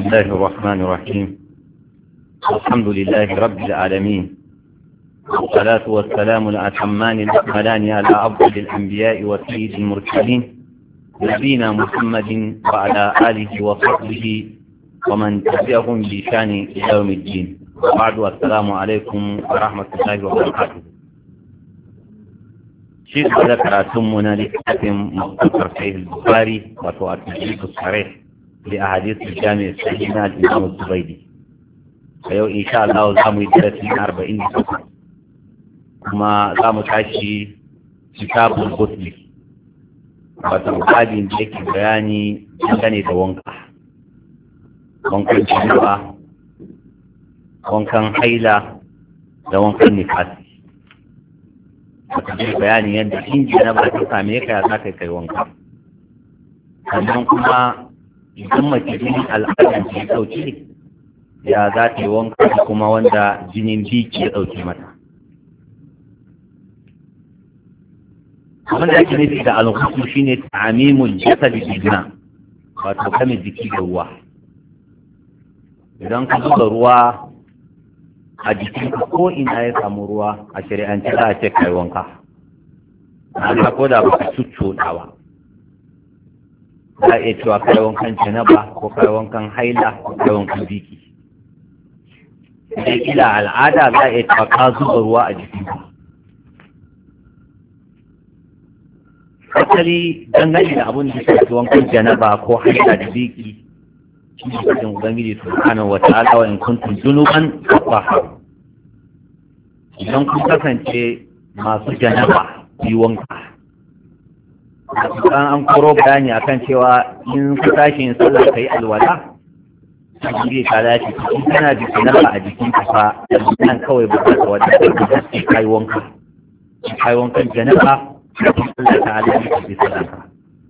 الله الرحمن الرحيم. الحمد لله رب العالمين، والصلاة والسلام الأتمان الأكملان على أفضل الأنبياء وسيد المرسلين نبينا محمد وعلى آله وصحبه ومن تبعهم بشان إلى يوم الدين. وبعد، السلام عليكم ورحمة الله وبركاته. شيخ ذكرتمنا لكتاب مختصر صحيح البخاري وتواتيب الصحيح لأحاديث الجامع الصحيح الإمام الزبيدي. فيو إن شاء الله زامو يدرس من 40 صفحة، كما زامو تعشي كتاب الغسل وتوقادين ذيك بياني dangane da wankan janaba, wankan haila da wankan nifasi. wata zai bayanin yadda in janaba ta same ka ya za ka kai wanka, sannan kuma idan mace jinin al'adar ta ɗauke ya za ta yi wanka, kuma wanda jinin biki ya ɗauke mata. wanda ake nufi da alhusu shine ta'amimul jasadi bidna, wato kame jiki da ruwa. idan ka zuba ruwa a jikinka ko ina ya samu ruwa a shari'ance za a ce kai wanka, na ko da ba ka cuccuɗa ba. za a iya cewa kai wankan janaba ko kai wankan haila ko kai wankan biki. sai ila al'ada za a iya cewa ka zuba ruwa a jikinka. asali dangane da abin da shafi wankan janaba ko haila da biki, shi ne cikin ubangiji subhanahu wa ta'ala, wa in kuntum junuban fatahharu. idan kun kasance masu janaba yi wanka. an koro bayani akan cewa in ka tashi yin sallah kai alwala, sai ka dace in kana da janaba a jikin ka fa nan kawai ba ka wada sai kai wanka. kai wankan janaba Allah ta'ala ya bi sallah.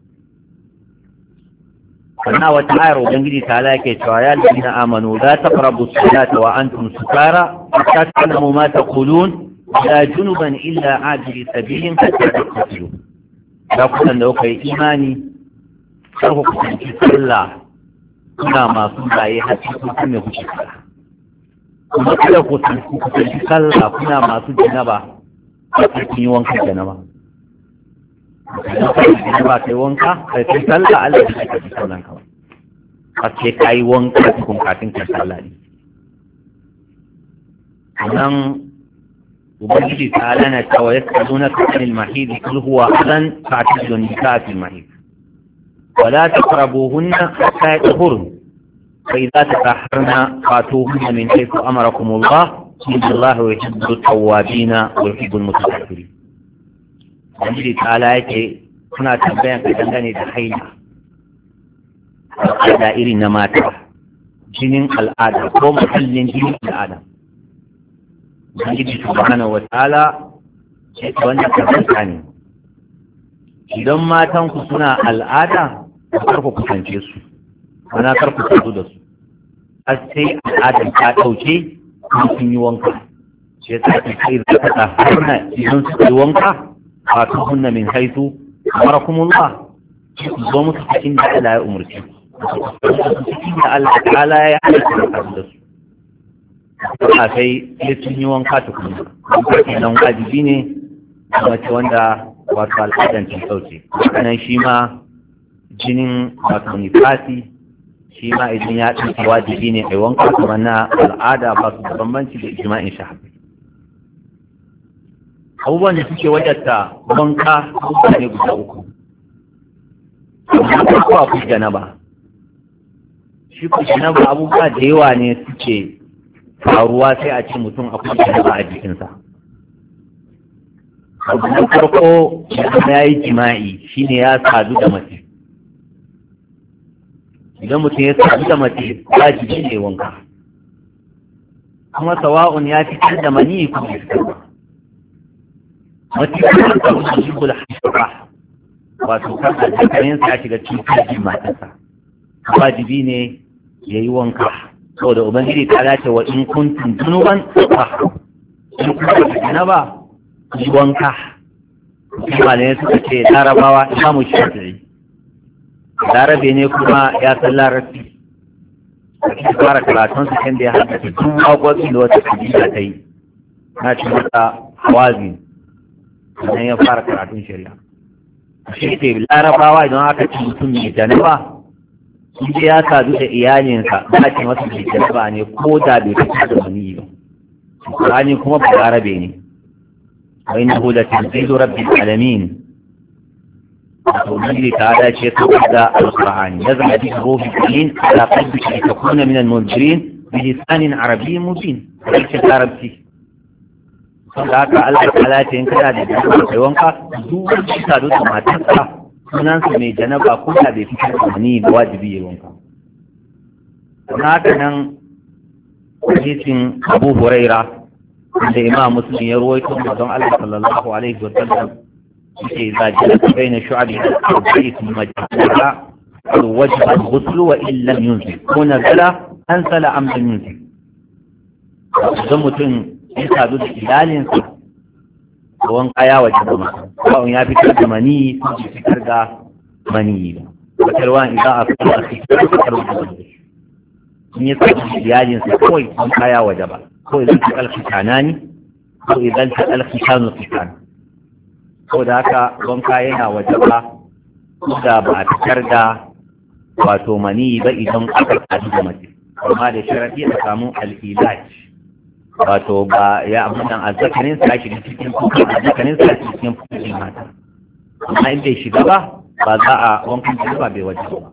sannan wata ayar ubangiji ta'ala yake cewa ya ladina amanu la taqrabu as-salata wa antum sukara hatta ta'lamu ma taqulun la junuban illa abiri sabilin hatta taqulu. da kusan da kai imani kar ku kusanci sallah kuna masu baye hatta ku kuma ku shiga, kuma kada ku kusanci sallah kuna masu janaba a cikin wankan janaba. idan kai janaba kai wanka kai sallah, Allah ya saka ki sallan ka ba sai kai wanka cikin kafin ka sallah ne. nan ubangiji ta alana cewa ya tsaduna kasanil mahidi kul huwa adan fa'tazilun nisaa fil mahid wa la taqrabuhunna hatta yatahurna fa idza tatahharna fatuhunna min haythu amarakum Allah inna Allah yuhibbu at-tawwabina wa yuhibbu al-mutatahhirin. ubangiji ta ala yake kuna tambayan ka dangane da haila, al'ada irin na mata, jinin al'ada ko mahallin jinin al'ada. ubangiji subhanahu wa ta'ala ce wannan kazanta ne. idan matan ku suna al'ada, kar ku kusance su, ana kar ku sadu da su har sai al'adar ta dauke kuma sun yi wanka. sai ta kai da ta harna idan su yi wanka fatuhunna min haythu amarakumullah, zo musu cikin da Allah ya umurce cikin da Allah ta'ala ya halatta da su. a kai sun yi wanka tukuna, nan wajibi ne mace wanda wato al'adan ta sauce. kanan shi ma jinin wato nifasi, shi ma idan ya ɗauki wajibi ne a wanka kuma na al'ada, ba su da bambanci da ijma'in shahabi. abubuwan da suke wadatta wanka abubuwa ne guda uku. amma ko akwai janaba. shi ko janaba abubuwa da yawa ne suke faruwa sai a ce mutum akwai janaba a jikinsa. abu na farko ya yi jima'i, shine ya sadu da mace. idan mutum ya sadu da mace wajibi ne wanka, kuma sawa'un ya fitar da mani ko bai fitar ba. mace ya samu shigul hashira, wato kan aljakarinsa ya shiga cikin matarsa, wajibi ne ya yi wanka. saboda ubangiji ta dace wa in kuntum junuban fatahharu, in kuntum janaba yi wanka. kuma ne suka ce larabawa imamu shafi'i larabe ne kuma ya san larabci, a fara karatun su kan da ya haɗa duk waƙoƙi da wata kabila ta yi na ci mata hawazi sannan ya fara karatun shari'a shi ke larabawa idan aka ci mutum mai janaba in ya sadu da iyalinsa za a ce masa mai janaba ne ko da bai fita da wani ba Qur'ani kuma ba larabe ne wa innahu la tanzilu rabbil alamin وتوجيه تعالى شيء تبدا القران نزل به الروح الامين على قلبك لتكون من المنذرين بلسان عربي مبين ليس العربي فذاك الله تعالى in kana da janaba kai wanka duk wanda ya sadu da matarsa sunansa mai janaba ko da bai fitar da mani da wajibi ya wanka don haka nan hadisin Abu Huraira da Imam Muslim ya rawaito don Allah sallallahu alaihi wa sallam إذا جلس بين شعب الأربع ثم جعلها الوجه الغسل وإن لم ينزل ونزل أنزل أم لم ينزل idan mutum ya sadu da iyalinsa ruwan kaya waje da masa kawai ya fitar da mani ko ya fitar da mani ba wata ruwan idan a fitar da fitar da mani in ya sadu da iyalinsa kawai ruwan kaya waje ba ko idan ta alfitana ne ko idan ta alfitanu fitana ko da haka wanka yana waje ba da ba a fitar da wato mani ba idan aka sadu da mace amma da sharaɗi a samu al'ilaj wato ba ya abunan azzakarin sa shi cikin kuka azzakarin sa cikin kuka mata amma in bai shiga ba ba za a wankan ba bai waje ba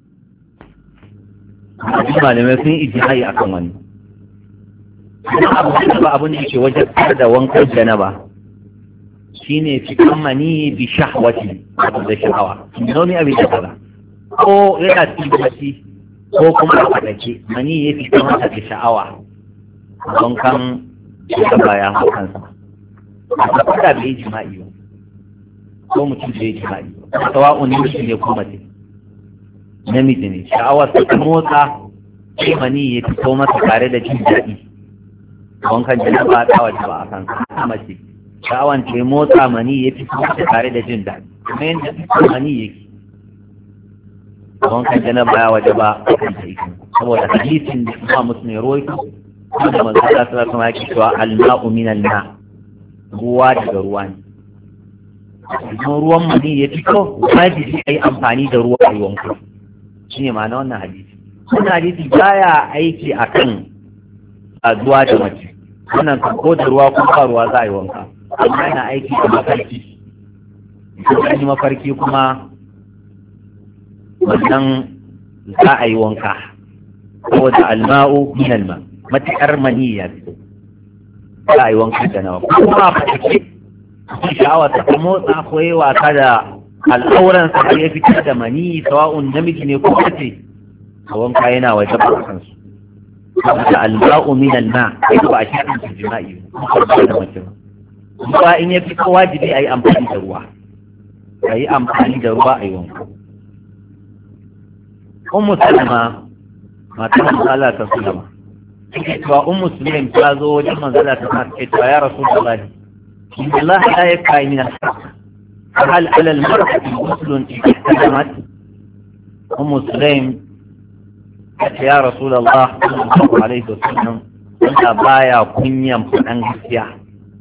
a malamai sun yi ijihai akan wani kuma abin da yake wajen da wankan janaba shine fitan mani bi shahwati wato da sha'awa nomi abin da kaza ko yana cikin ko kuma a fadake mani ya fita masa da sha'awa don kan shugaba ya hau kansa a kwada bai jima'i ba ko mutum bai jima'i ba sawa'un namiji ne ko mace namiji ne sha'awar ta motsa sai mani ya fito masa tare da jin daɗi wankan janaba ta waje ba a kansa mace sha'awan ce motsa mani ya fi kuma tare da jin daɗi kuma yadda mani yake wankan jana baya waje ba a kan ta ikin saboda hadisin da kuma musulmi roito kuma da manzo Allah sallallahu alaihi wasallam yake cewa al-ma'u min al-ma' ruwa daga ruwa ne idan ruwan mani ya fito wajibi ai amfani da ruwa a wanka shine ma'ana wannan hadisi wannan hadisi baya aiki akan zuwa da mace wannan ko da ruwa ko ba ruwa za a yi wanka amma yana aiki da mafarki idan yi mafarki kuma wannan za a yi wanka saboda alma'u min alma matuƙar mani ya fito za a yi wanka da nawa kuma a fasike sha'awa ta motsa ko yi wasa da al'auransa da ya fitar da mani sawa'un namiji ne ko mace a wanka yana waje ba kansu saboda alma'u min alma ba a shi jima'i ba da mace ba ruwa in ya fi ko wajibi a yi amfani da ruwa a yi amfani da ruwa a yi wanka ummu salama matan manzala ta sulama take cewa ummu sulaim ta zo wajen manzala ta sa take cewa ya rasulullahi in Allah la yaka min al-haq hal ala al-mar'ati ghuslun ihtajamat ummu sulaim ya rasulullah sallallahu alaihi wasallam wanda baya kunyan fadan gaskiya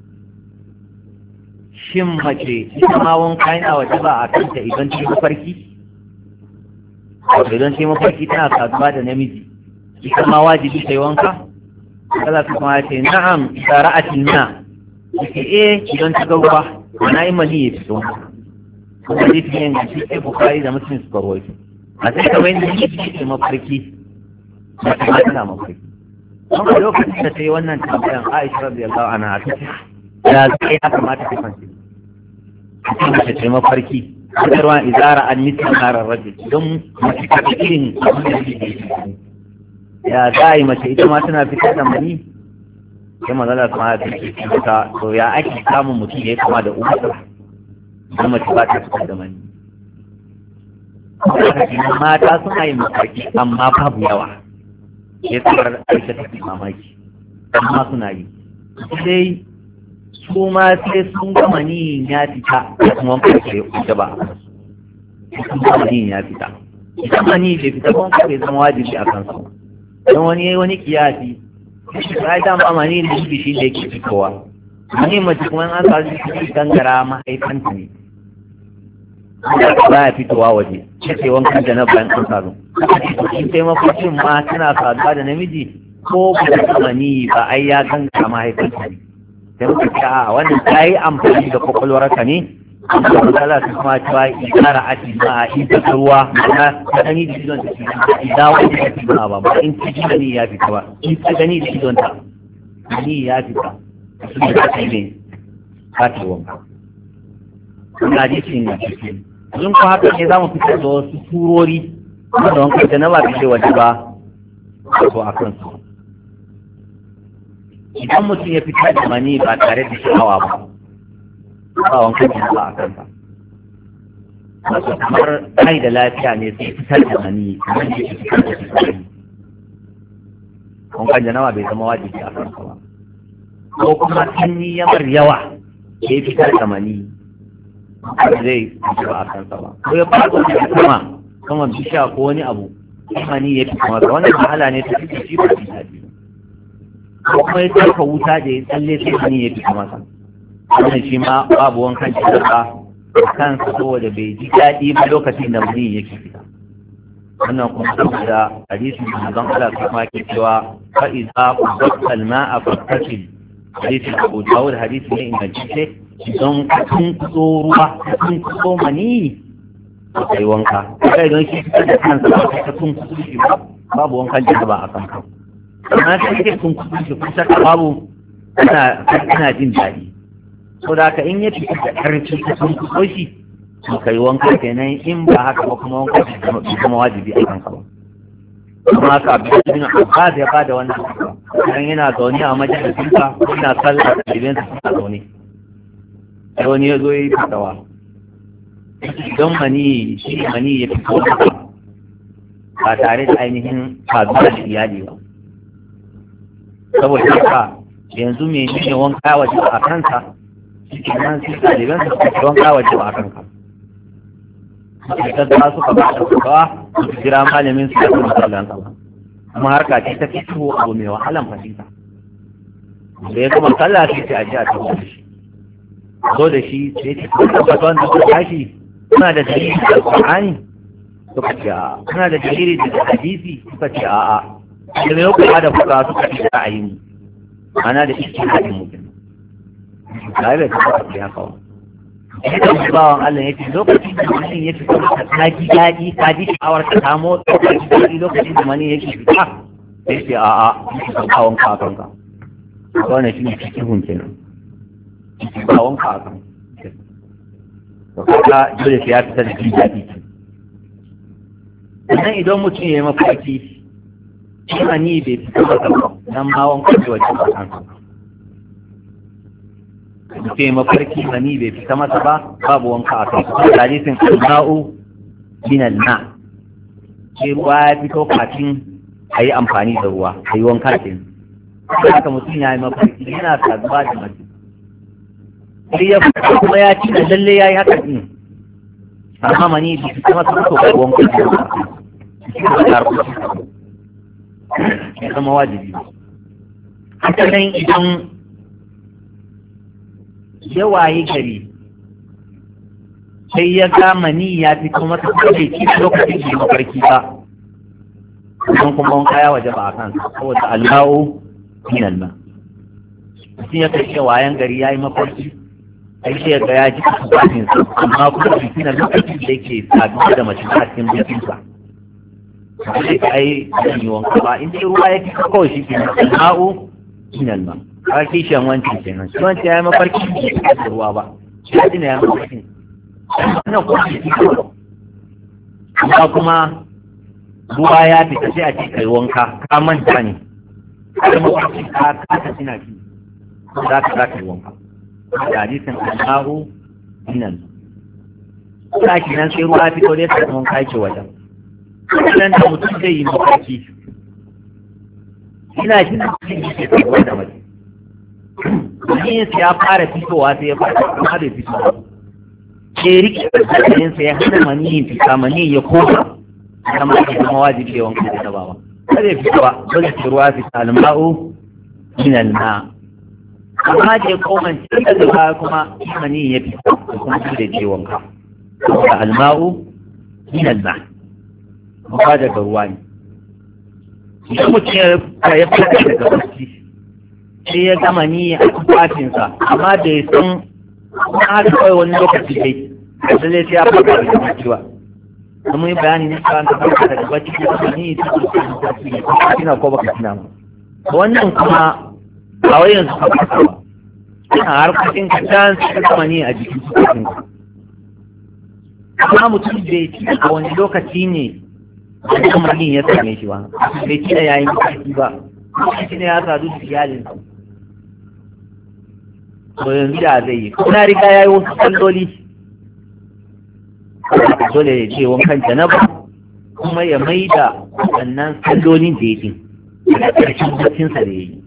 shin mace ita ma wanka yana waje ba a kanta idan ta yi mafarki? Wato idan ta yi mafarki tana saduwa da namiji, ita ma wajibi ta yi wanka? Kala ta kuma ce, na'am, ita ra'atin na, ita idan ta ga ruwa, ana yi mani ya fito. Kuma zai fi yin gashi sai Bukhari da Muslim suka rawaito. A sai kamar yadda namiji ke mafarki, mace ma tana mafarki. Kuma lokacin da ta yi wannan tambayan Aisha radiyallahu anha ta ce, ya zai ya kamata ta fanci. Cikin mace ce mafarki fitarwa izara an nisa karar rajin don mace ta irin abin da ke ya za a yi mace ita ma tana fitar da mani sai mazala kuma ya fi ta to ya ake samun mutum ya yi kama da umarsa don mace ba ta fitar da mani mata suna yin mafarki amma babu yawa ya tsakar aisha ta fi mamaki amma suna yi sai su ma sai sun gama niyin ya fita da kuma kake wuce ba sun gama niyin ya fita idan ma niyin bai fita kuma bai zama wajibi a kansu don wani kiyasi sai da amani da shi ne yake fitowa wani mace kuma an sa shi gangara mahaifanta ne ba ya fitowa waje ce wankan da na bayan an sadu in sai mafarkin ma tana saduwa da namiji ko ba da amani ba ai ya gangara mahaifanta ne sai muka ce a wannan ta yi amfani da kwakwalwarka ne amma matsala su kuma cewa idara a cikin a ita ruwa na ta gani da idon ta cikin da wani ta cikin ba in ta ji gani ya fita ba in ta gani da idon ta gani ya fita su da ta ne ta ce wanka na ji cikin na cikin sun ko haka ne za mu fitar da wasu turori da wanka da na ba fi ce waje ba ko a kansu idan mutum ya fitar da mani ba tare da sha'awa ba wankan jina ba a kansa wato kamar kai da lafiya ne sai fitar da mani kamar da ya fitar da fitsari wankan janawa bai zama wajibi a kansa ba ko kuma sanyi yamar yawa ya fitar da mani zai fitar a kansa ba ko ya faɗo da sama bishiya ko wani abu mani ya fitar masa wannan wahala ne ta fitar shi ba fitar ko kuma ya tsarka wuta da ya tsalle sai mani ya fitar masa wannan shi ma babu wankan shirka kansa saboda bai ji daɗi ba lokacin da mutum yake fita wannan kuma saboda hadisin da manzon Allah kuma ke cewa fa idza qadda al-ma'a fattasil hadisin Abu Dawud hadisi ne ingantacce idan ka tunkuso ruwa ka tunkuso mani kai wanka kai don shi fitar da kansa ba ka tunkuso shi babu wankan shirka a kanka amma sai ke tunkuso shi kusa babu kana jin daɗi so da haka in ya fita da ƙarfi ta sun kuso shi to kai wanka kenan in ba haka ba kuma wanka bai zama wajibi a kanka ba amma ka bi cikin abbas ya bada wannan dan yana zaune a majalisinsa yana sallah da ɗalibansa suna zaune sai wani ya zo ya yi fitawa don mani ya fito ba tare da ainihin saduwa da iyali ba saboda haka yanzu menene wanka waje a kansa shi nan su ɗaliban su suka wanka waje ba a kanka da suka ba da kukawa su jira malamin su da kuma sallan sama kuma harka ce ta fito abu mai wahalan fahimta da ya kuma sallah ce a ji a tabbata da shi zo da shi sai ce kuma tabbata wanda suka tashi suna da dalili da alƙur'ani suka ce a'a suna da dalili da hadisi suka ce a'a da mai hukuma da fuka suka ce da ra'ayin mu ana da ijtihadin mutum da bai taɓa tafi haka ba idan bawan Allah ya ce lokacin da mutum ya fito ka ji daɗi ka ji sha'awar ka samu ka ji daɗi lokacin da mani yake fita sai ce a'a ka kawon ka kan ka wannan shi ne cikin kenan kawon ka kan to kaga dole sai ya fita da jin daɗi sannan idan mutum ya yi mafarki shi mani bai fita masa ba dan ma wanka ce wajen kansa mutum mafarki mani bai fita masa ba babu wanka a kan su hadisin al-ma'u min al-ma sai ruwa ya fito kafin a yi amfani da ruwa a yi wanka ke haka mutum ya yi mafarki yana saduwa da mace sai ya fita kuma ya ci da lalle ya yi haka ɗin amma mani bai fita masa ba babu wanka ke ya zama wajibi haka nan idan yawaye gari sai ya ga mani ya fito masa ko bai ci lokacin da mafarki ba don kuma wanka ya waje ba a kansa saboda alma'u min alma mutum ya kai wayan gari ya yi mafarki sai sai ga ya ji kusurbatin sa amma kuma bikin lokacin da yake saduwa da mace a cikin bikinsa sai ka yi zan yi wanka ba in dai ruwa ya fito kawai shi ke alma'u min alma a kishiyan wancan kenan shi wancan ya yi mafarki da ruwa ba shi ya dina ya mafarki wannan kuma shi amma kuma ruwa ya fita sai a ce kai wanka ka manta ne kada mafarki ka kasa sina shi za ka yi wanka da hadisin Allahu minan ka shi nan sai ruwa fito dai ka wanka yake wajen nan da mutum zai yi mafarki ina jin cikin yake tabuwa da mace wani ya fara fitowa sai ya fara kuma bai fito ba sai rike da sa ya hana maniyin fita maniyin ya koma kama ya zama wajibi da wanka da tabawa kada ya fito ba dole ce ruwa fita alma'u min alma amma da ya koma cikin da zuwa kuma mani ya fita da kuma su da je wanka da alma'u min alma ba daga ruwa ne idan mutum ya fita daga bacci sai ya gama ni a tufafinsa amma da ya san kuma har kawai wani lokaci dai da zai sai ya fata da bacci ba kuma yi bayani ne cewa ta fata daga bacci ko kuma ni ta tufafi kina ko baka kina ba wannan kuma a wai yanzu ka fata ba ina harkokin ka can sai gama ni a jikin tufafinka amma mutum bai ci a wani lokaci ne da kuma ni ya same shi ba bai ci da yayin bacci ba shi ne ya sadu da iyalinsa to yanzu da zai yi kuna riga ya yi wasu salloli dole ya ce wankan janaba kuma ya mai da wannan sallolin da ya yi da ƙarshen bacinsa da ya yi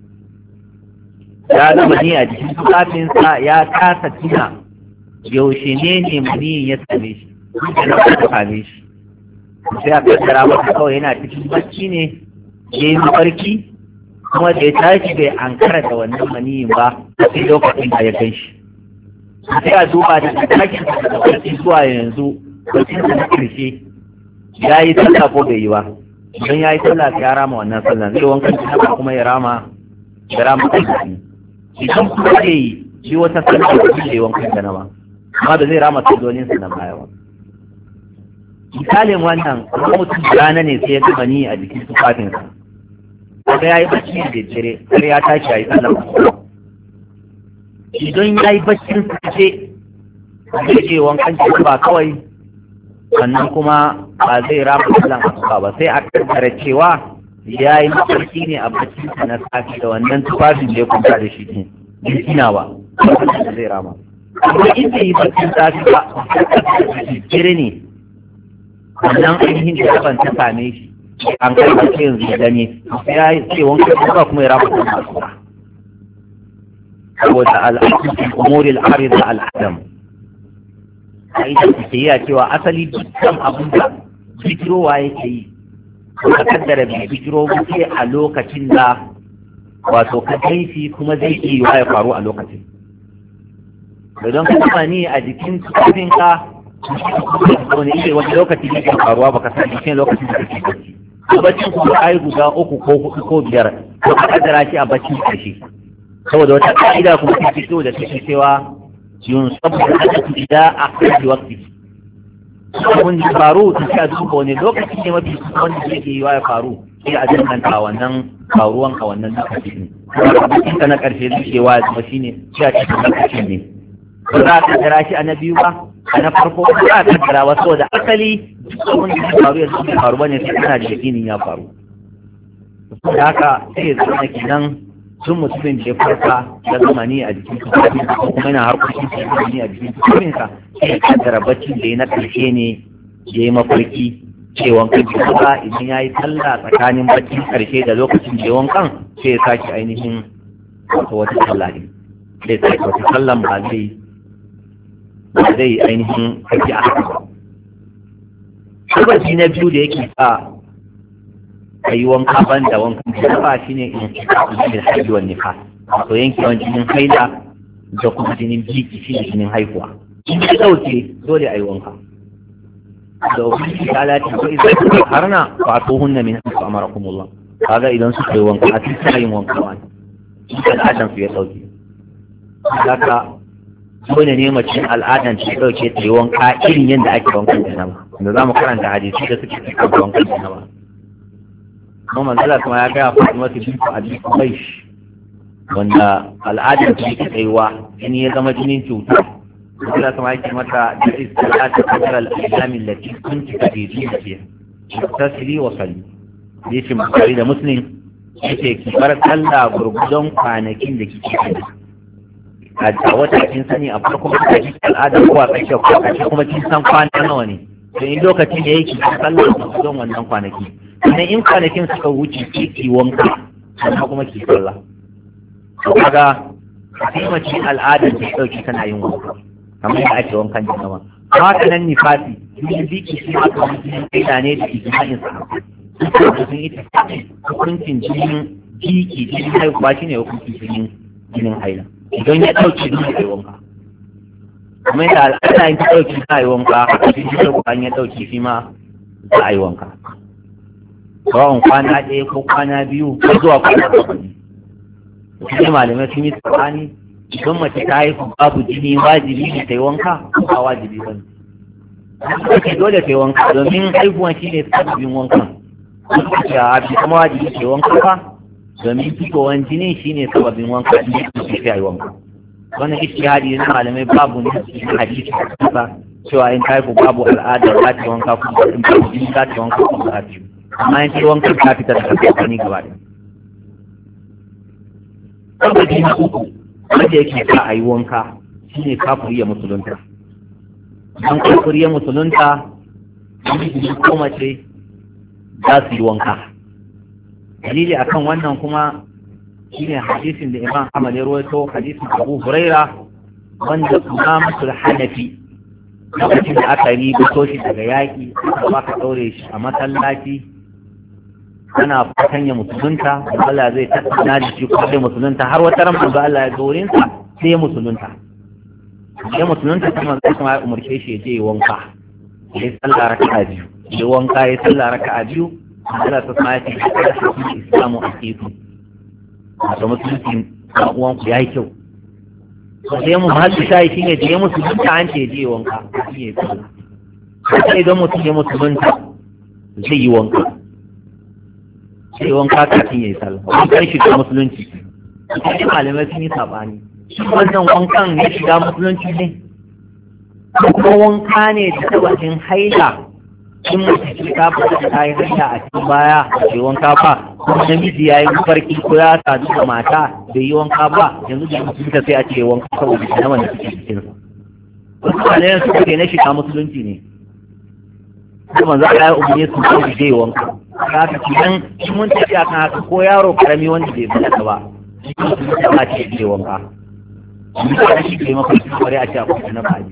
ya zama ne a jikin tufafinsa ya kasa tuna yaushe ne maniyin ya same shi da na ta same shi sai a kaddara masa kawai yana cikin bacci ne ya yi mafarki kuma da ya tashi bai ankara da wannan maniyin ba sai lokacin da ya gan shi sai a duba da takin da lokaci zuwa yanzu bakin da na karshe ya yi sallah ko bai yi ba idan ya yi sallah ya rama wannan sallah zai wankan ta kuma ya rama sallah idan kuma zai yi wata sallah da zai wankan ta ba amma da zai rama sallolin sa na baya ba misalin wannan kuma mutum rana ne sai ya gama ni a jikin tufafinsa kaga ya yi bacci da dare har ya tashi ya yi sallah idan ya yi baccin sace zai je wankan ba kawai sannan kuma ba zai rama sallan asuba ba sai a kaddara cewa ya yi mafarki ne a baccinsa na safi da wannan tufafin da ya kunta da shi ne bai ina ba da zai rama amma in bai yi baccin safi ba jere ne wannan ainihin da ya ta same shi an kai bace yanzu ya gane sai ya yi ce wankan ba kuma ya rama sallan asuba saboda al'adun umuri al'arida al'adam a ita ce ya cewa asali dukkan abin da bijirowa yake yi ka kaddara bai bijiro wuce a lokacin da wato ka kaifi kuma zai iya yiwa ya faru a lokacin da don ka ni a jikin tufafinka wani ile wani lokaci ne ke faruwa baka san jikin lokacin da kake bacci a baccin kuma ai guda 3 ko 4 ko 5 ko ka kaddara shi a baccin karshe saboda wata ka'ida kuma ta fito da take cewa yun saboda hadatu idan a kai waqti abun da faru ta ce a duba wani lokaci ne mafi wanda zai yi ya faru sai a danganta wannan faruwan a wannan lokaci ne kuma na karshe zai ce wa zama shine sai a cikin lokacin ne ba za a kaddara shi a na biyu ba a na farko ba za a kaddara ba saboda asali duk abin da zai faru yanzu bai faru bane sai kana da yakinin ya faru da haka sai ya zama kenan sun mutumin da ya farka da zamani a jikin tufafin ko kuma yana harkokin da zamani a jikin tufafinsa sai ya kaddara baccin da ya na ƙarshe ne ya yi mafarki ce wankan jikuka idan ya yi sallah tsakanin baccin ƙarshe da lokacin da ya wankan sai ya sake ainihin wata sallah ne sai ya sake wata sallan ba zai ainihin kake a haka ba. Sababi na biyu da yake sa a yi wanka ban da wankan jama'a shi ne in jinin haihuwa wani nifas wato yankewan jinin haila da kuma jinin biki shi ne jinin haihuwa in ya dauke dole a yi wanka da ubangiji ta lati ko idan har na fato hunna min hasu amarakumullah kaga idan suka yi wanka a cikin yin wanka wani in al'adan su ya dauke haka dole ne mace al'adan ta dauke ta yi wanka irin yadda ake wankan janaba da za mu karanta hadisi da suke cikin wankan janaba kuma manzala kuma ya gaya Fatima bintu Abi Qubaysh wanda al'adar ta yake tsayuwa jini ya zama jinin cuta manzala kuma yake mata da istilata kadar al-ayyamin lati kunti kadidi fiha tasli wa salli yace Bukhari da Muslim yace ki bar sallah gurgudan kwanakin da kike yi a wata kin sani a farkon lokacin al'ada ko a tsakiyar kwanaki kuma kin san kwana nawa ne to in lokacin da yake sallah gurgudan wannan kwanaki idan in kwanakin suka wuce ki wanka sannan kuma ki sallah to kaga sai mace al'adar ta dauki tana yin wanka kamar yadda ake wankan jama'a haka nan nifasi yin biki shi aka mutum kaida ne da ijma'in sa duk sun yi tafi hukuncin jinin haihuwa shine hukuncin jinin haila idan ya ɗauke duk da wanka kuma yadda al'ada in ta ɗauke za a yi wanka a cikin haihuwa ya ɗauke shi ma za a yi wanka kawai kwana ɗaya ko kwana biyu ko zuwa kwana bakwai sai malamai sun yi tsakani idan mace ta haifu babu jini wajibi ne ta yi wanka ko ba wajibi ba ne ke dole ta yi wanka domin haihuwan shi ne sabbin wankan a bi kuma wajibi ta yi wanka ba domin fitowar jini shi ne sababbin wanka ne ke ta yi wanka wannan ishtihadi na malamai babu ne cikin hadisi kasa cewa in ta haifu babu al'ada za ta yi wanka kuma in babu jini za ta yi wanka kuma za ta yi amma in ta yi wanka ta fita da kasance gaba ɗaya. Sababi na uku wanda yake sa a yi wanka shi ne kafuriya musulunta. Don kafuriya musulunta namiji ko mace za su yi wanka. Dalili akan wannan kuma shi ne hadisin da Imam Ahmad ya rawaito, hadisin Abu Huraira wanda kuma musul Hanafi lokacin da aka yi bito shi daga yaƙi aka ɗaure shi a masallaci ana fatan ya musulunta da Allah zai tattauna da shi ko sai musulunta har wata ran manzo Allah ya dorin sa sai ya musulunta kuma zai kuma ya umarce shi ya je wanka ya sallah raka'a biyu ya wanka ya sallah raka'a biyu Allah ta sama ya ce islamu akiku da musulunci kan uwan ku yayi kyau sai mu mahalli shayi shine da ya musulunta an ce je wanka shi ya sallah sai idan mutum ya musulunta zai yi wanka sai wanka kafin ya yi sallah wankan shiga musulunci sai malamai sun yi sabani wannan wankan ya shiga musulunci ne ko kuma wanka ne da tabbacin haila in mace ce ta fita ta yi haila a cikin baya bai wanka ba kuma namiji ya yi mafarki ko ya sadu da mata bai yi wanka ba yanzu da musulunta sai a ce wanka saboda na wanda suke cikinsa wasu malamai suka ce na shiga musulunci ne kuma za a yi umarni su ko da zai wanka ka ta cikin in mun tafi a kan haka ko yaro karami wanda bai bada ba shi ko su ta ba ce zai wanka mun ta shi ke maka shi kware a ce akwai na ba ji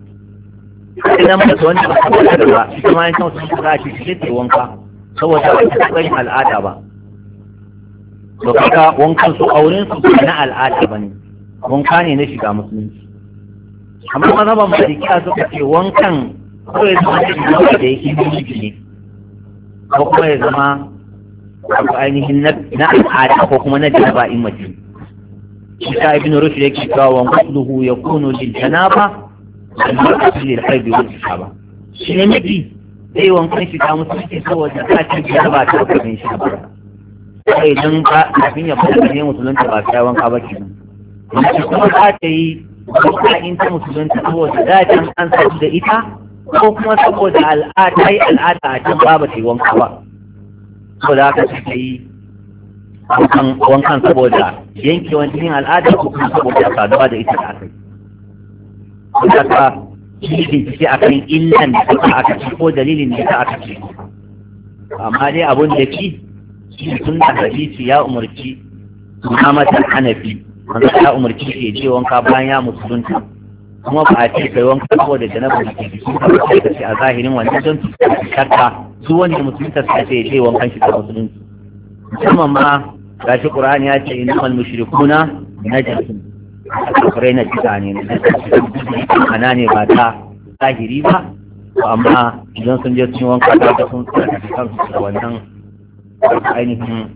sai nan mutum wanda ba ta bada ba shi kuma yan kan su ta ce shi zai wanka saboda ba ta tsayin al'ada ba to kaga wankan su auren su na al'ada ba ne wanka ne na shiga musulunci amma mazhaban malikiya suka ce wankan ko ya zama da yake miji ne ko kuma ya zama wato ainihin na al'ada ko kuma na janaba in mace Isa ibn Rushd yake cewa wa qasduhu yakunu lil janaba wal mar'atu lil hayd wal istihaba shi ne miji sai wankan shi ta musulunci saboda ta ci janaba ta kafin shi ba sai dan ba kafin ya fara ne musulunta ba sai wanka ba kenan wanda kuma za ta yi wanka in ta musulunta saboda da an sadu da ita ko kuma saboda al'ada yi al'ada a can ba ta yi wanka ba ko da aka suka yi wankan saboda yankewan jinin al'ada ko kuma saboda saduwa da ita da aka yi ko da ka yi bincike a kan illan da aka ci ko dalilin da aka ci amma dai abun da ki tun da hadisi ya umarci Muhammad Hanafi wanda ya umarci shi je wanka bayan ya musulunta kuma ba a ce kai wanka saboda janaba da ke jikin ka sai ka ce a zahirin wannan don shakka su wanda musulunta suka ce je wankan shi da musulunci musamman ma gashi Qur'ani ya ce innamal mushrikuna najasun kafirai na jika ne ana ne ba ta zahiri ba amma idan sun je sun yi wanka ta sun tsara kansu da wannan ainihin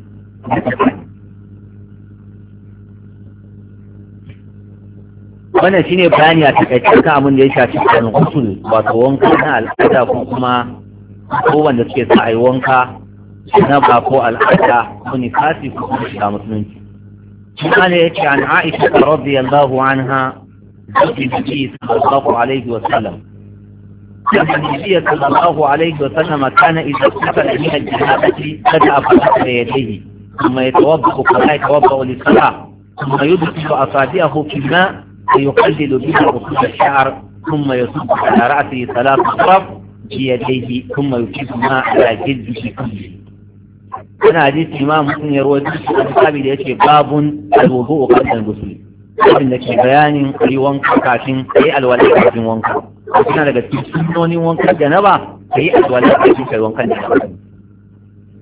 wannan shine bayani a takaice kan abin da ya shafi kan usul wato wanka na al'ada ko kuma ko wanda suke sa ai wanka na ba ko al'ada ko nifasi ko kuma shiga musulunci kuma ne yake an Aisha radiyallahu anha zauji Nabi sallallahu alaihi wa sallam النبي صلى الله عليه وسلم كان إذا اغتسل من الجنابة بدأ بغسل يديه ثم يتوضأ فلا يتوضأ للصلاة ثم يدخل أصابعه في الماء ويقلل بها رؤوس الشعر ثم يصب على رأسه 3 مرات بيديه ثم يفيض الماء على جلده كله. هنا حديث الإمام مسلم يروي الكتاب يأتي باب الوضوء قبل الغسل. abin da ke bayanin kai wanka kafin kai alwala kafin wanka kuma daga cikin sunnonin wankan janaba kai alwala kafin kai wankan janaba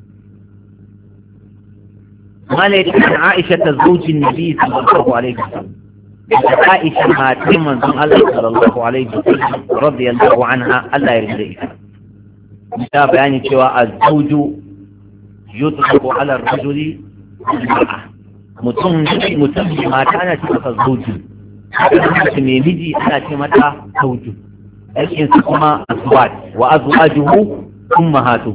مالك عن عائشة زوج النبي صلى الله عليه وسلم عائشة ما تم الله صلى الله عليه وسلم رضي الله عنها ألا يرضيها مثال بيان سوى الزوج يطلق على الرجل والمرأة متم ما كان سوى الزوج هذا ميجي أنا سمتا زوج لكن سكما أزواج وأزواجه أمهاته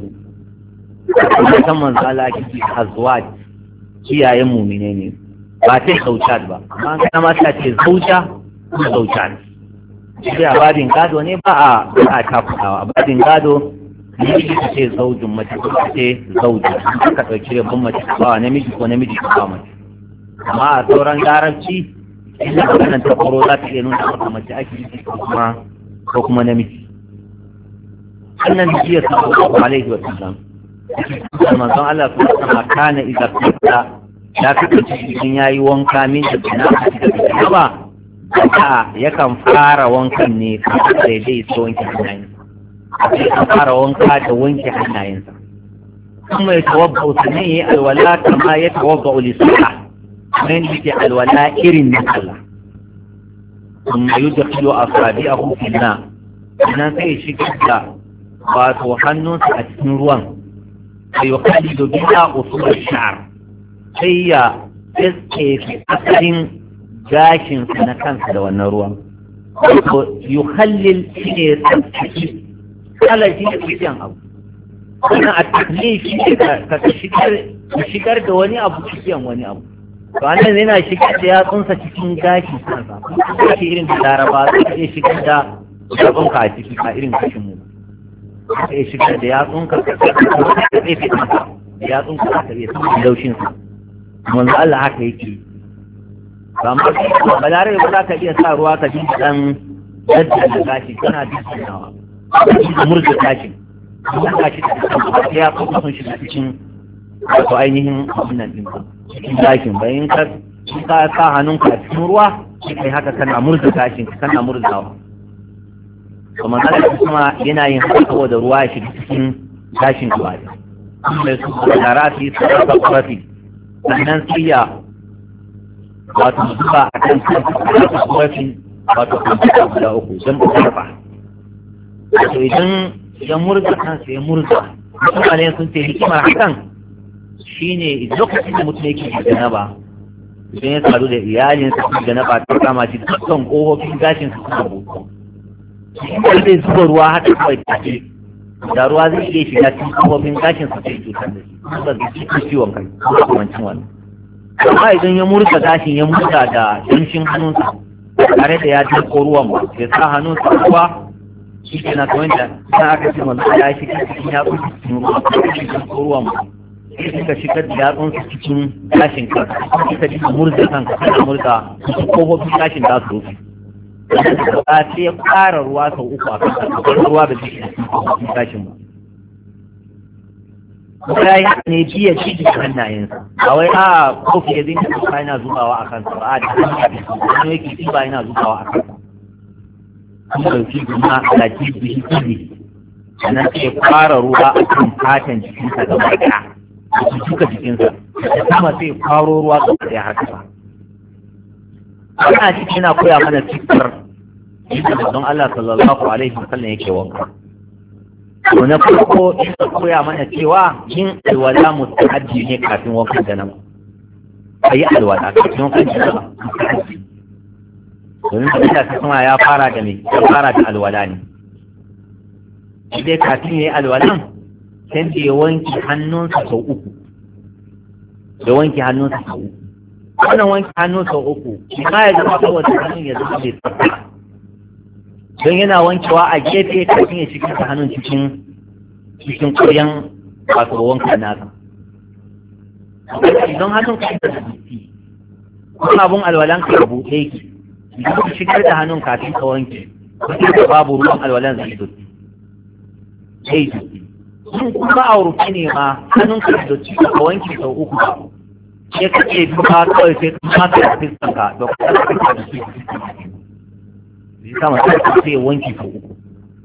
كما قال أزواج iyayen mumine ne ba ta zauja ba amma kana mata ce zauja ko zauja ne sai a babin gado ne ba a tafukawa a babin gado ne ta ce zaujin mace ko ta ce zauja ka dauki rabon mace ba namiji ko namiji ko mace amma a sauran larabci inda wannan ta koro za ta iya nuna maka mace ake yi ko kuma namiji annan da ya sallallahu alaihi wa sallam manzon Allah subhanahu wa ta'ala idan ya kasance cikin yayi wanka min da bina ba yakan fara wankan ne sai dai so wanke hannayensa sai ya fara wanka da wanke hannayensa kuma ya tawabba sannan yayi alwala kama ya tawabba lisala men yake alwala irin na Allah kuma yudkhilu asabi'ahu fi na nan sai shi da wato hannunsa a cikin ruwan ويخلد بها أصول الشعر هي تسكي أثر جاشن سنكان سلوى النروة يخلل شيء تسكي على شيء كيسيان أبو أنا التخليل شيء كشكر دواني أبو كيسيان واني أبو فأنا لنا شكر يا تنسى شكين جاشن سنكان شكي إرن تداربات شكي دا شكون كاشي شكي إرن كاشمون sai shigar da yatsunka ka tsefe kanka da yatsunka ka iya samun laushinsa manzo Allah haka yake ba ma balare ba za ka iya sa ruwa ka ji dan yadda da gashi kana dinnawa ka murza gashin ka gashi da ya kuma sun shiga cikin wato ainihin wannan din ka cikin gashin bayan ka sa hannunka a cikin ruwa sai haka kana murza gashin kana murzawa kuma kada kuma yana yin haka da ruwa ya shiga cikin gashin gaba da kuma su da rafi su da rafi sannan sai ya wato zuba a kan rafi wato kan guda uku don ku karfa wato idan murza kansa ya murza mutane sun ce hikimar hakan shine lokacin da mutum yake da janaba idan ya sadu da iyalinsa da janaba ta kama shi dukkan kofofin gashin su suna buɗe shi zai zuba ruwa haka kawai take da ruwa zai iya shiga cikin kafofin gashin su sai cutar da shi ba zai cikin ciwon kai ko kamancin wannan amma idan ya murza gashin ya murza da danshin hannunsa tare da ya dinko ruwan ba ya sa hannunsa ruwa shi ke na kawai da na aka ce wanda ya shiga cikin yatsun cikin ruwa ko ruwan ba sai ka shigar da yatsun cikin gashin kanka ka dinga murza kanka kana murza su kofofin gashin da su rufe ba sai ya ƙara ruwa sau uku a kan ruwa da jiki a cikin tashin ba kuma ya yi ne biya ciki da hannayensa ba wai kofi ya zinka tuka yana zubawa a kansa ba da hannu yake ci ba yana zubawa a kansa kuma dauki guma da jibi jibi sannan sai ya ƙara ruwa a kan fatan jikinsa gaba ɗaya da duka jikinsa da sama sai ya ƙaro ruwa gaba ɗaya haka ba ana cikin yana koya mana cikin inda don Allah sallallahu alaihi wasallam yake wanka to na farko inda koya mana cewa yin alwala mustahabbi ne kafin wankan da nan ayi alwala kafin wankan da nan domin Allah ta kuma ya fara da me ya fara da alwala ne idan kafin yayi alwalan sai da ya wanke hannunsa sau uku wannan wanke hannu sau uku ma ya zama kowace hannun ya zama mai tsafta don yana wankewa a gefe kafin ya shiga da hannun cikin kuryan wato wanka nasa don hannun ka da zuci kuma abun alwalan ka buɗe ki idan ka shigar da hannun kafin ka wanke kuma da babu ruwan alwalan zai zuci sai zuci sun kuma a rufe ne ma hannun ka da zuci ka wanke sau uku ba sai ka ce duka kawai sai ka mata da fiskanka da kuma da kake da su zai kama sai ka ce wanki sau uku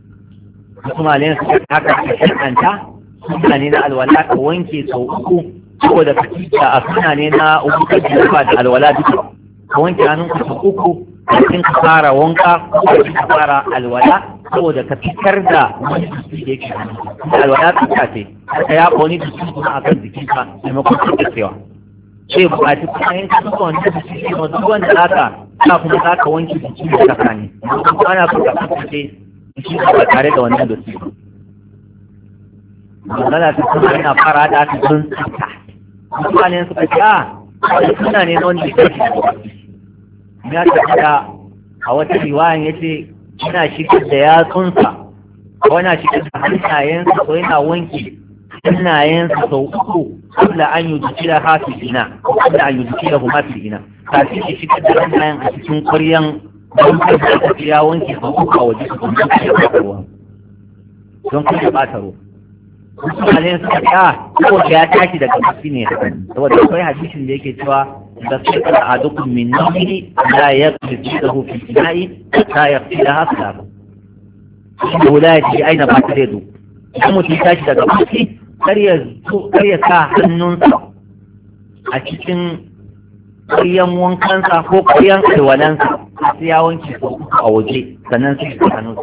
wasu malayan su haka ka shakanta suna ne na alwala ka wanke sau uku saboda katiya a suna ne na ubukar da da alwala duka ka wanke hannunka su uku kafin ka fara wanka ko kafin ka fara alwala saboda ka fitar da wani jiki da yake hannunka alwala ta ce ka yaɓa wani jiki kuma akan jikinka maimakon tsarkakewa sai buƙaci kuma yin kasu wani jiki ne wasu wanda zaka sa kuma zaka wanke jiki da kasa ne kuma ana so ka kasance jiki ba tare da wannan dotti ba magana ta kuma yana fara da aka sun tsaka mutane suka ce wani suna ne na wani jiki ya tafiya a wata riwayan ya ce yana shigar da yatsunsa ko yana shigar da hannayensa ko yana wanke hannayensa sau uku kabla an yi duki da hafi ina kabla an yi duki da humafi ina kafin shi shigar da hannayen a cikin ƙwaryan don kada ta ya wanke sau uku a waje don kada ya ɓata ruwa don kada ya ɓata ruwa mutane suka ce ko ya tashi daga mafi ne saboda akwai hadisin da yake cewa da sai kada a dukkan min nafi la yaqdi lahu fi ina'i ta yaqdiha salatu shi wala ya aina ba ta redo idan mutum ya tashi daga mafi kar ya sa hannunsa a cikin ƙaryan wankansa ko ƙaryan alwalansa sai ya wanke sau uku a waje sannan sai ya hannunsa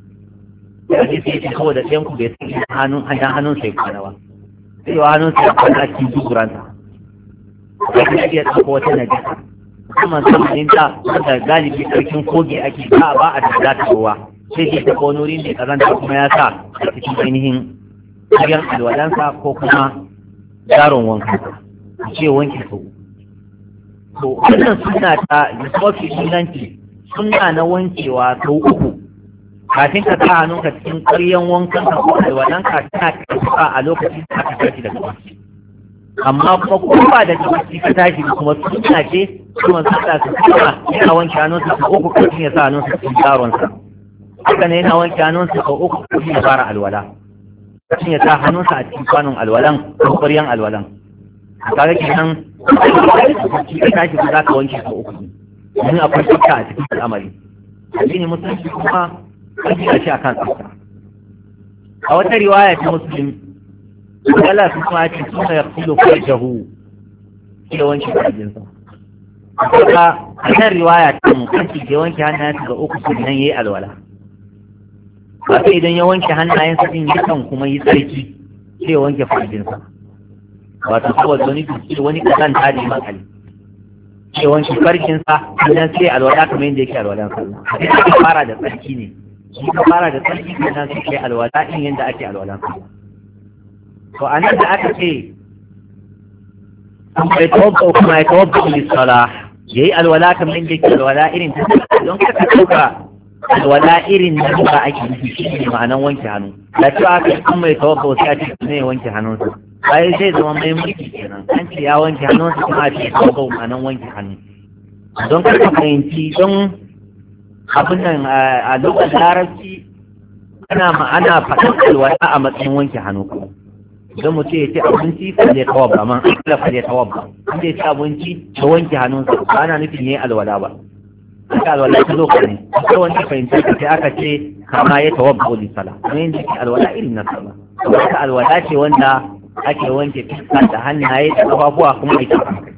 ya ce sai ce saboda ɗayan ku bai sai hannun sai kwana ba sai yawa hannun sai kwana a cikin duburansa ya kuma iya ɗauka wata najasa musamman zamanin ta wanda galibi sarkin kogi ake ba a da za ta ruwa sai ke ta wani wurin da ƙazanta kuma ya sa a cikin ainihin ƙaryan alwalansa ko kuma yaron wankansa a ce wanke sau to wannan suna ta lissofi inganci suna na wankewa sau uku kafin ka sa hannunka cikin ƙaryan wankan ka ko alwalanka tana karfa a lokacin da aka tashi daga bacci amma kuma ko ba da bacci ka tashi kuma suna ce kuma suna su kuma yana wanke hannunsa sau uku kafin ya sa hannunsa cikin yaronsa haka ne yana wanke hannunsa sau uku kafin ya fara alwala kafin ya sa hannunsa a cikin kwanon alwalan ko ƙaryan alwalan a kaga kenan ka tashi ba za ka wanke sau uku domin akwai tsafta a cikin al'amari addini musulunci kuma an ji shi akan tsafta a wata riwaya ta muslim Allah su kuma ce suna ya kulo farjahu ke wanke farjinsa a kan riwaya ta mukanci ke wanke hannayensa ga uku sannan ya yi alwala haka idan ya wanke hannayensa din yakan kuma yi tsarki sai ya wanke farjinsa wato saboda wani kasanta da makali sai wanke farjinsa sannan sai alwala kamar yadda yake alwalan sallah hadisi ka fara da tsarki ne shi ka fara da tsarki sannan sai kai alwala din yadda ake alwalan sallah to anan da aka ce an bai tawabba kuma ya tawabba lissalah yayi alwala kamar yadda yake alwala irin ta don ka dauka alwala irin na ba ake nufi shi ne ma'anan wanke hannu da cewa aka yi mai tawabba sai a ce ne wanke hannunsa bayan zai zama mai mulki kenan an ce ya wanke hannunsa kuma a ce tawabba ma'anan wanke hannu don ka fahimci don abin nan a lokacin larabci ana faɗin alwala a matsayin wanke hannu don mutum ya ce abinci falle tawabba man akala falle tawabba wanda ya ce abinci ta wanke hannunsa ba ana nufin ya yi alwala ba aka alwala ta lokaci ne akwai wanda fahimtar ka sai aka ce kama ya tawabba wani sala kuma yin jiki alwala irin na sallah wata alwala ce wanda ake wanke fiska da hannaye da kafafuwa kuma ake kai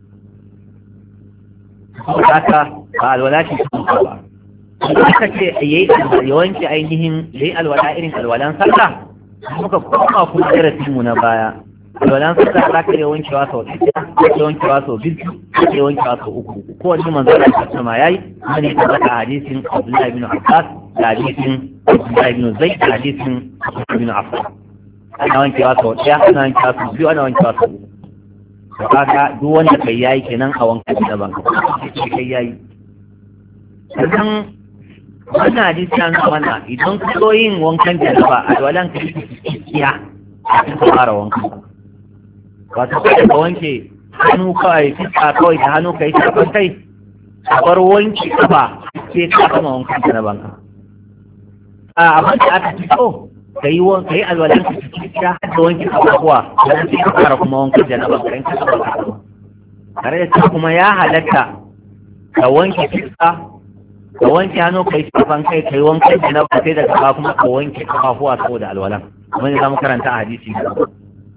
haka ba alwala ce ta ba aka ce ya wanke ainihin ya yi alwala irin alwalan sallah muka koma kuma darasinmu na baya alwalan sallah za ka iya wankewa sau ɗaya ka iya wankewa sau biyu ka iya wankewa sau uku ko wani manzo da ta sama yayi wani ya tabbata hadisin Abdullahi ibn Abbas da hadisin Abdullahi ibn Zaid da hadisin Abdullahi ibn Affan ana wankewa sau ɗaya ana wankewa sau biyu ana wankewa sau uku to kaga duk wanda kai yayi kenan a wankan daban kai yayi sannan wannan hadisi an ga mana idan ka zo yin wankan janaba a walan ka yi kiya kafin ka fara wankan wato kai ka wanke hannu kawai fiska kawai da hannu kai shafan kai a bar wanke kafa sai ka kama wankan janaban ka a abin da aka fi so ka yi alwalan ka cikin kiya har da wanke kafafuwa sannan sai ka fara kuma wankan janaban ka in ka kama kafa tare da kuma ya halatta ka wanke fiska ka wanke hannu kai shafan kai kai wankan janaba sai daga ba kuma ka wanke kafafuwa saboda alwalan kuma ne zamu karanta a hadisi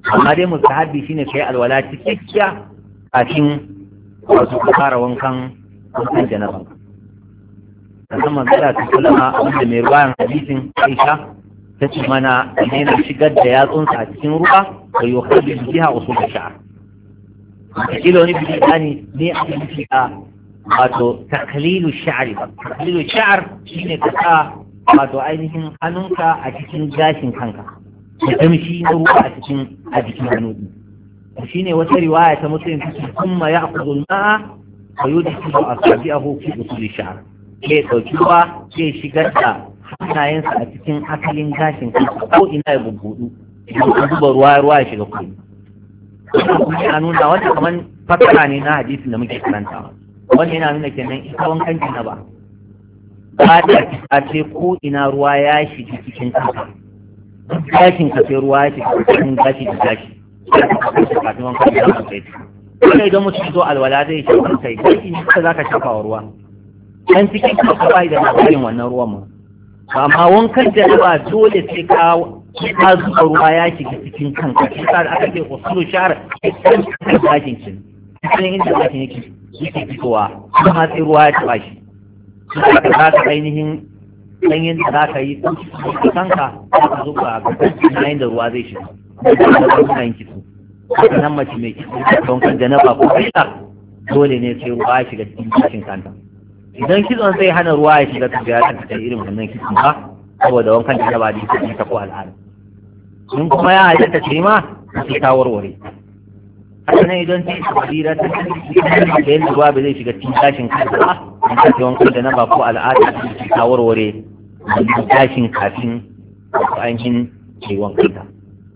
amma dai mustahabi shine kai alwala cikakkiya kafin wato ka fara wankan janaba. sannan manzala ta sallama abinda mai ruwayan hadisin Aisha ta ce mana yana shigar da yatsunsa a cikin ruwa da yau hajji jiha usul da sha'a. kilo wani bidani ne a cikin a wato taklilu sha'ri ba. taklilu sha'r shine ka sa wato ainihin hannunka a cikin gashin kanka da kamshi na ruwa a cikin hannu. shine wata riwaya ta mutum kuma ya akudu ma'a wa yudkhilu asabi'ahu fi usul sha'r. ke dauki ruwa ke shigar da hannayensa a cikin asalin gashin kanka ko ina ya bubbudu idan an zuba ruwa ya shiga kuma. wannan kuma yana nuna wanda kamar fakara ne na hadisin da muke karantawa. wannan yana nuna kenan ita wankan janaba ba ta ce ko ina ruwa ya shiga cikin kanka. gashin ka sai ruwa ya shiga cikin gashi da gashi kafin wankan janaba sai ta idan mutum zo alwala zai shafa kai gashi ne ka za ka shafa wa ruwa dan cikin kanka ba da labarin wannan ruwan ma. amma wankan janaba dole sai ka zuba ruwa ya shiga cikin kanka. shi sa aka ce usulu shar kan gashin ki cikin inda gashin yake fitowa kuma sai ruwa ya taba shi. za ka ainihin sanyin da za ka yi kanka za ka zuba ga kanka da ruwa zai shiga da kuma yin kitso. haka nan mace mai kitso da wankan janaba ko kaita dole ne sai ruwa ya shiga cikin gashin kanta. idan kitson zai hana ruwa ya shiga tafiya ta irin wannan kitson ba saboda wankan janaba da ta ko al'ada. in kuma ya halitta ce ma sai ta warware. haka nan idan ta yi kabira ta da yadda ruwa ba zai shiga cikin gashin kanta ba in ta ce wankan janaba ko al'ada ta warware gashin kafin ainihin ke wankan ta.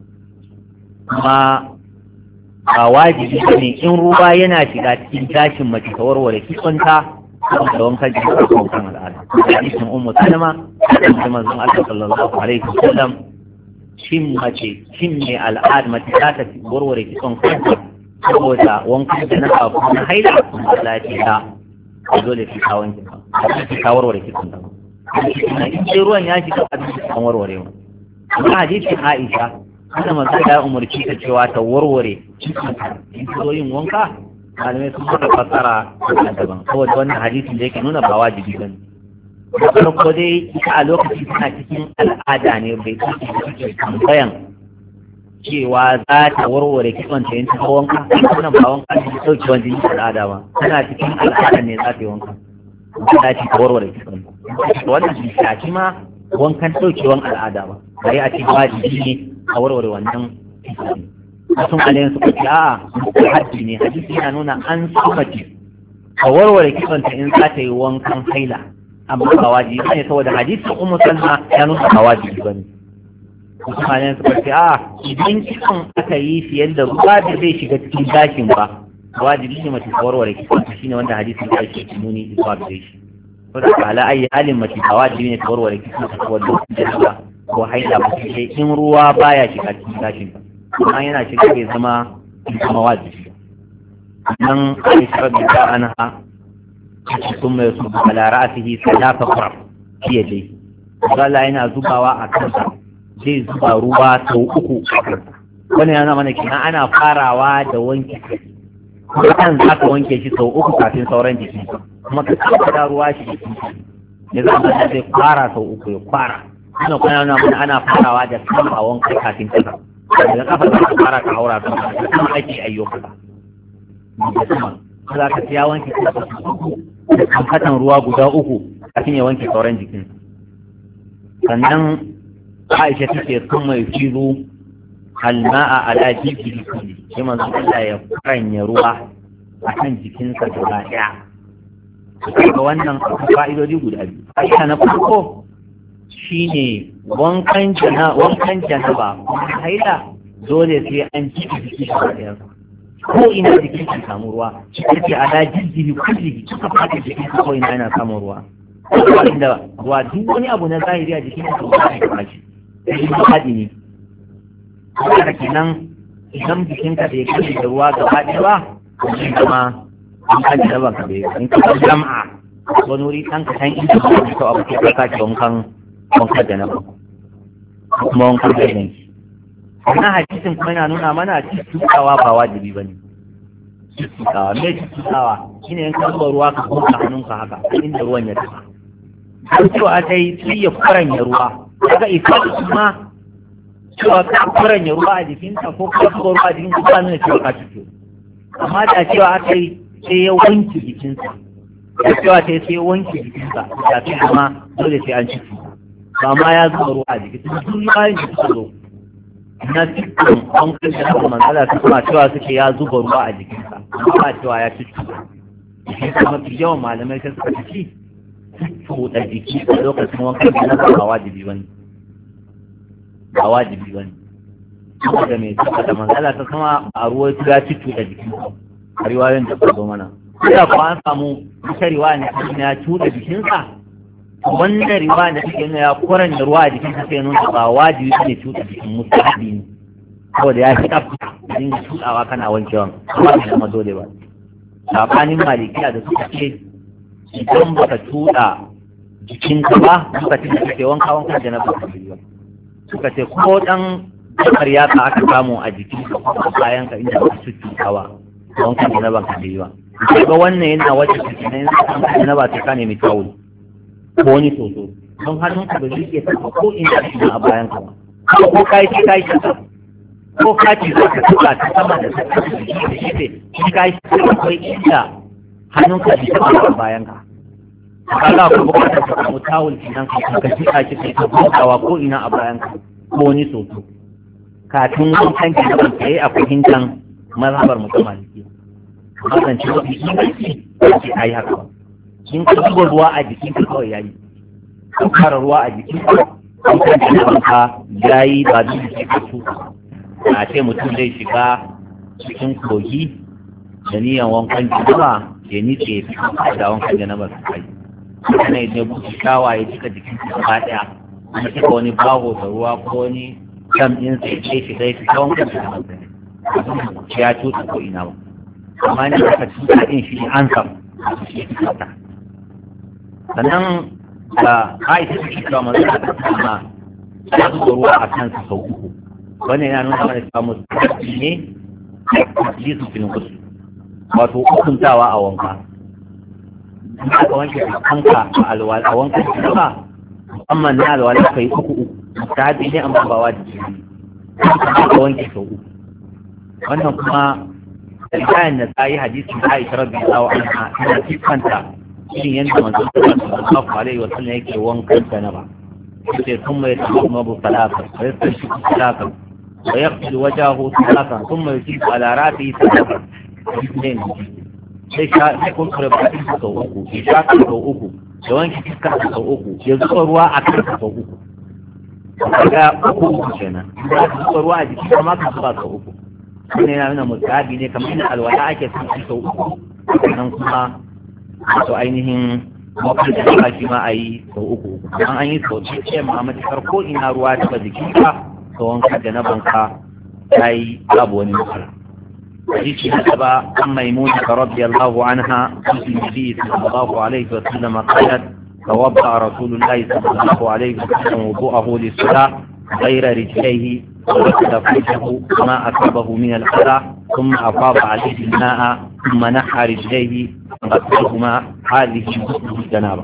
kuma ba wajibi ne in ruwa yana shiga cikin gashin mace ta warware kitsonta da wankan janaba ko wankan al'ada. hadisin ummu salama da manzon Allah sallallahu alaihi wasallam shin mai al'ad mace za ta warware kitson kanta saboda wankan da na abu na haila kuma Allah ya ce ta dole fi kawon kitson ta warware kitson ta. in sai ruwan ya shiga a cikin kan warware mu. kuma hadisin Aisha kada manzo ya umarci ta cewa ta warware kitson ta in zo yin wanka malamai sun saka fasara daban saboda wannan hadisin da yake nuna ba wajibi bane. da farko dai ita a lokacin tana cikin al'ada ne bai kasance tambayan cewa za ta warware kitson ta yin ta wanka wannan ba wanka ne ta dauke wani jini al'ada ba tana cikin al'ada ne za ta yi wanka ta ce ta warware kitson ta wannan bai shafi ma wankan daukewan al'ada ba bari a ce wajibi ne a warware wannan kitson. wasu alayin suka ce a'a haddi ne hadisi yana nuna an sumaci a warware kitson ta in za ta yi wankan haila amma ba wajibi ne saboda hadisin ummu salma ya nuna ba wajibi bane. kuma ne suka ce idan kitson aka yi shi yadda ruwa da zai shiga cikin gashin ba wajibi ne mace ta warware kitson shine wanda hadisin ya ce nuni zuwa da shi. saboda ala ayi halin mace ba wajibi ne ta warware kitson ta saboda da ko haila ba sai in ruwa baya shiga cikin gashin ba amma yana shiga bai zama wajibi. nan Aisha radiyallahu anha ثم يصب على رأسه ثلاث قرب في يديه. قال yana zubawa a kansa zai zuba ruwa sau uku a kansa. wannan yana mana kina ana farawa da wanke kan za ka wanke shi sau uku kafin sauran jiki kuma ka tsaka ruwa shi jiki ne za ka zai fara sau uku ya fara. wannan kuma yana mana ana farawa da sama a wanka kafin kasa idan kafa za ka fara ka haura kan kuma ake ayyuka da sama za ka siya wanke kasa da kamfatan ruwa guda uku kafin ya wanke sauran jikin. sannan Aisha take sun mai fizo alma'a ala jiki kulli sai manzo Allah ya karanya ruwa a kan jikinsa gaba daya. Daga wannan fa'idodi guda biyu. Fa'ida na farko shine wankan janaba kuma haila dole sai an ci jiki gaba daya. ko ina jikin ka samu ruwa yake ala jijjiri kulli suka fata jikin ka ko ina yana samun ruwa inda ruwa duk wani abu na zahiri a jikin ka ba shi ba shi sai ba hadi ne haka kenan idan jikin ka bai kai da ruwa gaba ɗaya ba shi kuma an kan da ba ka bai in ka jama'a wani wuri kan ka san inda ba ka abu ke ka ci wankan da na ba kuma wankan da ne wannan hadisin kuma yana nuna mana cutuwa ba wajibi bane. Cutuwa me cutuwa shine in ka zuba ruwa ka kuma hannunka haka inda ruwan ya tafi. Har cewa sai ya kuranya ruwa. Kaga ifadu kuma cewa ka kuranya ruwa a jikinka ko ka zuba ruwa a jikinka ba nuna cewa ka cutu. Amma da cewa akai sai ya wanke jikinsa. Da cewa sai ya wanke jikinsa kafin kuma dole sai an cutu. Ba ma ya zuba ruwa a jiki duk bayan da suka zo na cikin wankan da aka manzala su kuma cewa suke ya zuba ruwa a jikinsa ba cewa ya cutu. Jikinsa mafi yawan malamai sai suka ci da jiki a lokacin wankan da ba wajibi bane. Ba wajibi bane. Saboda mai suka da manzala ta sama a ruwa ya cutu da jikinsa a riwayoyin da suka zo mana. Kuma kuwa an samu wata riwaya ne ya cuta jikinsa. Wannan riwaya da take nuna ya kuranya ruwa a jikinsa sai nuna ba wajibi ne cuta jikin mustahabi ne. Saboda ya fi tsafta din tutawa kana wankewan ba da zama dole ba. Sabanin malikiya da suka ce idan baka tuda jikinka ba lokacin da kake wanka da na baka biyu suka ce ko dan bakar yaka aka samu a jikinka ko bayan ka inda ba su tutawa wanka da na baka biyu ga wannan yana wace cikin nan na ba ta kane mai tawul ko wani soso don hannunka ba zai iya taɓa ko inda a bayan ka ba ko kai ko kaci za ka tuka ta sama da ta shi ka yi akwai inda hannunka ji ta a bayan ka kaga ku bukatar ka samu tawul kenan ka ji ka kai ka bukawa ko ina a bayan ka ko wani soso kafin wankan ki da kai a fahimtan mazhabar mutum maliki kasance mafi inganci ba ce kai haka ba in ka zuba ruwa a jikin ka kawai yayi ka fara ruwa a jikin ka wankan ka yayi ba duk da ka tuka a ce mutum zai shiga cikin kogi da niyan wankan janaba ya nitse da wankan janaba su kai kana ne buki shawa ya cika jikin su gaba daya kuma cika wani baho da ruwa ko wani kam din sai ya shiga ya fita wankan janaba ya cuta ko ina ba amma ne aka cuta din shi an sam sannan da Aisha take cewa manzo ta tsama ya zuba ruwa a kansa sau uku wannan yana nuna mana cewa musulmi ne a fil ghusl wato hukuntawa a wanka in aka wanke kanka a alwala a wankan kuma musamman na alwala kai uku mustahabi ne amma ba wajibi ne ka wanke sau uku wannan kuma alƙayan na tsayi hadisin Aisha radiyallahu anha tana cikanta irin yadda manzon sallallahu alaihi wa sallam yake wankan janaba sai kuma ya tabbata salata sai shi salata ويغسل وجهه ثلاثا ثم يصيب على راسه ثلاثا اثنين sai kun karɓa ɗin sau uku ya shaƙa sau uku da wanke fiska sau uku ya zuba ruwa a kan sau uku daga uku kenan za ka zuba ruwa a jiki kama ka zuba sau uku wannan yana nuna musabi ne kamar yadda alwala ake son shi sau uku sannan kuma wato ainihin mafi da shi ma a yi sau uku an yi sau ce ma matakar ko ina ruwa ta ba jikinka wanka da na banka ta yi babu wani matsala. Hadisi na gaba an maimuna رضي الله عنها عن النبي صلى الله عليه وسلم قالت توضأ رسول الله صلى الله عليه وسلم وضوءه للصلاة غير رجليه وغسل فرجه وما أصابه من الأذى ثم أفاض عليه الماء ثم نحى رجليه فغسلهما هذه غسل الجنابة.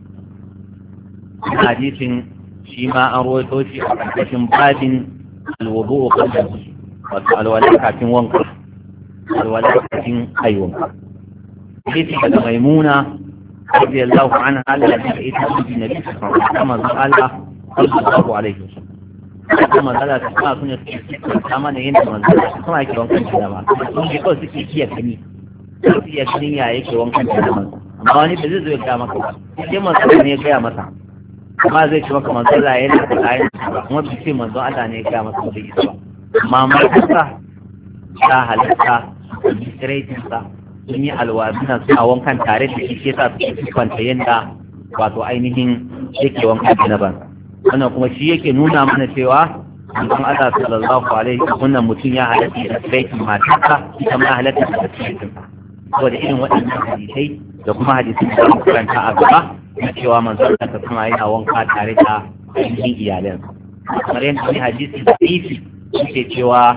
حديث شيما أرويته في حديث باب الوضوء قبل الولاء كاتم وانقر الولاء كاتم أي وانقر حديث ميمونة رضي الله عنها التي اتت بالنبي صلى الله عليه وسلم كما قال صلى الله عليه وسلم كما قال تسمع سنة كما نين كما كما يكي وانقر جنبا يقول سكي كي يكني سكي يكني يكي وانقر جنبا amma wani da zai zo ya gaya maka ba sai manzo ne ya gaya masa amma zai ci maka manzo Allah yana da ayin ba kuma bai ce manzo Allah ne ya gaya masa bai isa ba amma markasa ta halitta da bisiraitin sa sun yi alwazina suna wankan tare da shi ke sa su kwanta yadda wato ainihin yake wankan da na ban wannan kuma shi yake nuna mana cewa manzon Allah sallallahu alaihi wa sallam mutum ya halatta da bisiraitin matarsa ita ma halatta da bisiraitin sa saboda irin waɗannan hadisai da kuma hadisi da aka karanta a gaba na cewa manzon Allah ta yana wanka tare da ainihin iyalansa kamar yadda wani hadisi da ifi yake cewa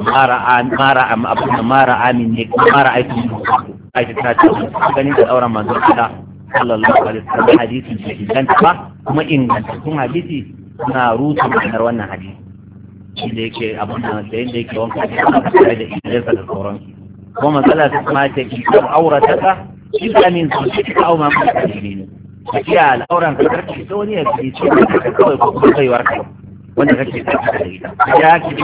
mara amin ne mara aikin aiki ta ce ganin da sauran manzon Allah sallallahu alaihi wasallam hadisi da inganta ba kuma ingantattun hadisi suna rusa ma'anar wannan hadisi shi da yake abin da yadda yake wanka da tare da idansa da sauransu kuma matsala ta kuma ce ki kan aurataka shi da min su shi ka auma mu da shi ne kiya al'auran ka karki to ne ya ce ka kawai ko kuma baiwar ka wanda kake tafi da ita ya ki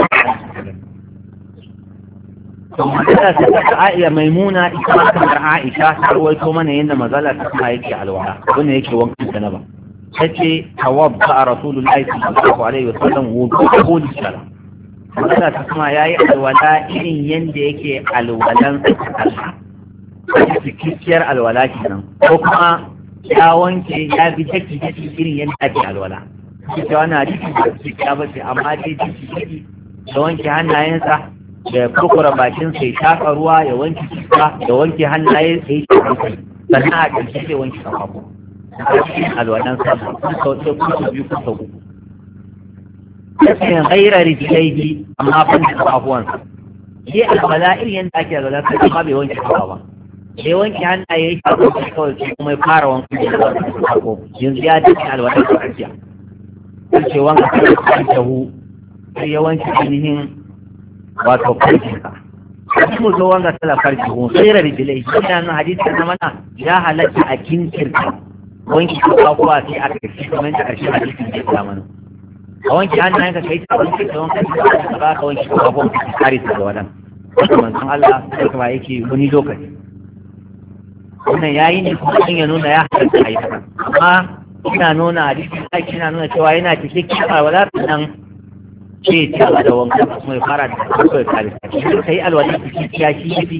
to matsala ta Aisha Maimuna ita ma kamar Aisha ta rawaito mana yadda mazala ta kuma yake alwala wanda yake wankan sanaba tace tawadda rasulullahi sallallahu alaihi wasallam wudu'u lis-salam wanda ta kuma yayi alwala irin yanda yake alwalan sallah cikiyar alwala kenan ko kuma ya wanke ya bi take irin yanda ake alwala ita wannan hadisi ba cikiya ba ce amma dai ciki da wanke hannayensa da kurkura bakin sai shafa ruwa ya wanke fuska ya wanke hannaye sai ya shafa sannan a ƙarshe sai wanke kafafu alwalan sallah kun sau ɗaya kun sau biyu kun sau uku yakin gaira rijilaihi amma ban da kafafuwansa shi alwala irin yadda ake alwala sai amma bai wanke kafa ba sai wanke hannaye ya shafa shi kawai sai kuma ya fara wanke da kafafu yanzu ya dace alwalan sa ƙarshe sai ce wanka kafafu sai ya wanke ainihin wato farkinsa sai mu zo wanga sala farki ko sai rijilai wannan hadisi na mana ya halatta a kinkirka wanki kafafuwa sai aka kashi kamar da karshen hadisin da ya mana a wanki hannayen ka kai ta wanki da wanki ka ba ka wanki kafafuwa ka kare su da wadan kuma san Allah sai kuma yake wani lokaci wannan yayi ne kuma sun ya nuna ya halatta a yi amma ina nuna hadisi sai ina nuna cewa yana cikin kifa wala nan ce ta da wanka kuma ya fara da kawai kare shi kai alwala cikin kiyashi yafi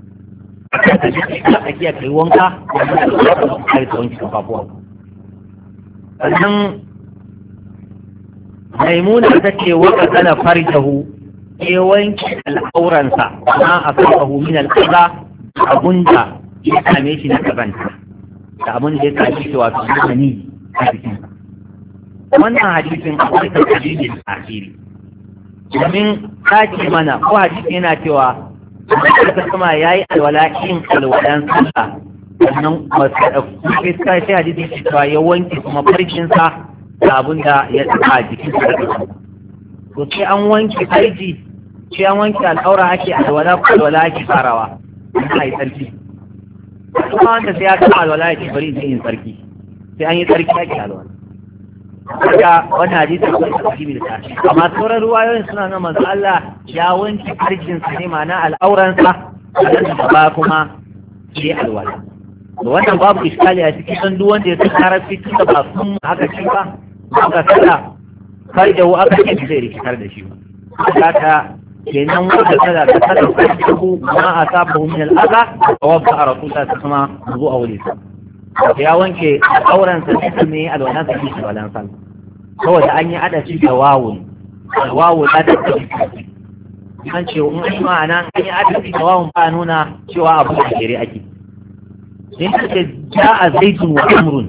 a kiya kai wanka da kare ta wanki kafafuwa sannan Maimuna ta ce waka kana farjahu ke wanki al'auransa na asabahu min al'aza abunda ya same shi na kazanta da abin da ya same shi wato mani a cikin wannan hadisin akwai tafsirin akhiri domin kace mana ko hadisi yana cewa da kuma yayi alwala in alwalan sallah sannan sai sai hadisi cewa ya wanke kuma farkin sa da abin da ya tsaka jikin sa to sai an wanke farji sai an wanke al'aura ake alwala ko alwala ake farawa sai sarki kuma wanda sai ya kama alwala ake bari sai yin sarki sai an yi sarki ake alwala daga wani hadisi akwai tafsiri da tashi amma sauran ruwayoyin suna na manzo Allah ya wanke farjin sa ne ma'ana al'auran sa da ba kuma sai alwala to wannan babu iskali a cikin san duk wanda ya san arabi tun da ba sun aka ci ba aka sala farjahu aka ce zai rikitar da shi ba haka kenan wanda sala da sala farjahu ma asabahu min al'aza wa wafa rasulullah sallallahu alaihi wasallam zuwa wulisa ya wanke auren sa ne alwalan sa shi walan san saboda an yi adashi da wawun da ta an ce in ai ma'ana an yi adashi da wawun ba nuna cewa abu da shari'a ake sai kace ja'a zaidun wa amrun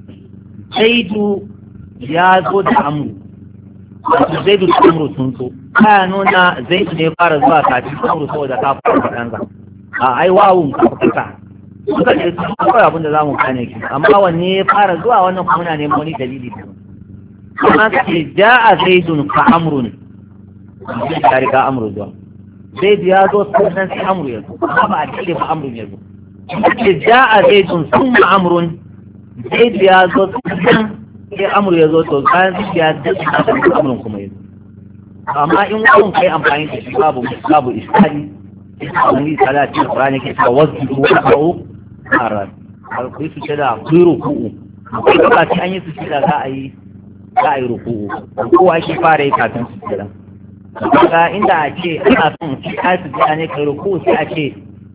zaidu ya zo da amru wato zaidu da amru sun so ka nuna zaidu ne fara zuwa kafin amru saboda ka fara fadansa a ai wawun ka fita suka ce su kawai abinda za mu kane ki amma wanne ya fara zuwa wannan kuma na neman wani dalili ne kuma ka ce ja'a zaidun ka amrun zai ta riga amru zuwa zaidu ya zo sannan sai amru ya zo amma ba a cire ba amrun ya zo ka ce ja'a zaidun sun ma amrun zaidu ya zo sannan sai amru ya zo to bayan zai ya dace da amrun kuma ya zo amma in wani kai amfani da shi babu iskali wani salatin Qur'ani ke cewa wasu wa'u harar ku su ce da ku ruku'u ko ba sai an yi su ce da za a yi ruku'u ko ake fara yi kafin su ce da kaga inda a ce ana son shi ka su ce ne kai ruku'u sai a ce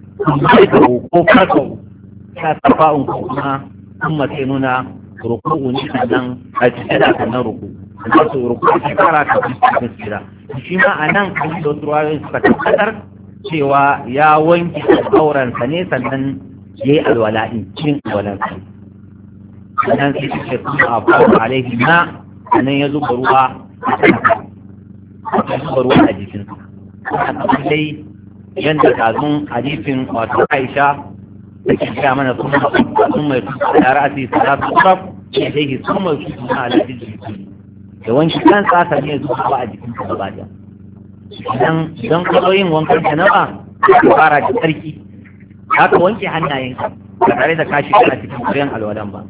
ko farko ka tafa'un ko kuma sai nuna ruku'u ne sannan a ce da sannan ruku'u sannan su ruku'u sai fara kafin su ce da shi ma a nan kan da wasu ruwayoyin suka tabbatar cewa ya wanke aurensa ne sannan ya yi alwala'in cin alwalansa sannan sai su ce kuma a faru alaihi na sannan ya zuba ruwa a kansa a zuba ruwa a jikinsa kamar dai yadda kazun hadisin wato Aisha take gaya mana sun mai da ra'asi salatu qaf sai dai sun mai kuma ala jiki da wanki kan sa ne zuwa a jikinsa gaba da idan ka yin wankan janaba ka fara da tsarki haka wanke hannayenka ba tare da kashi kana cikin koyon alwalan ba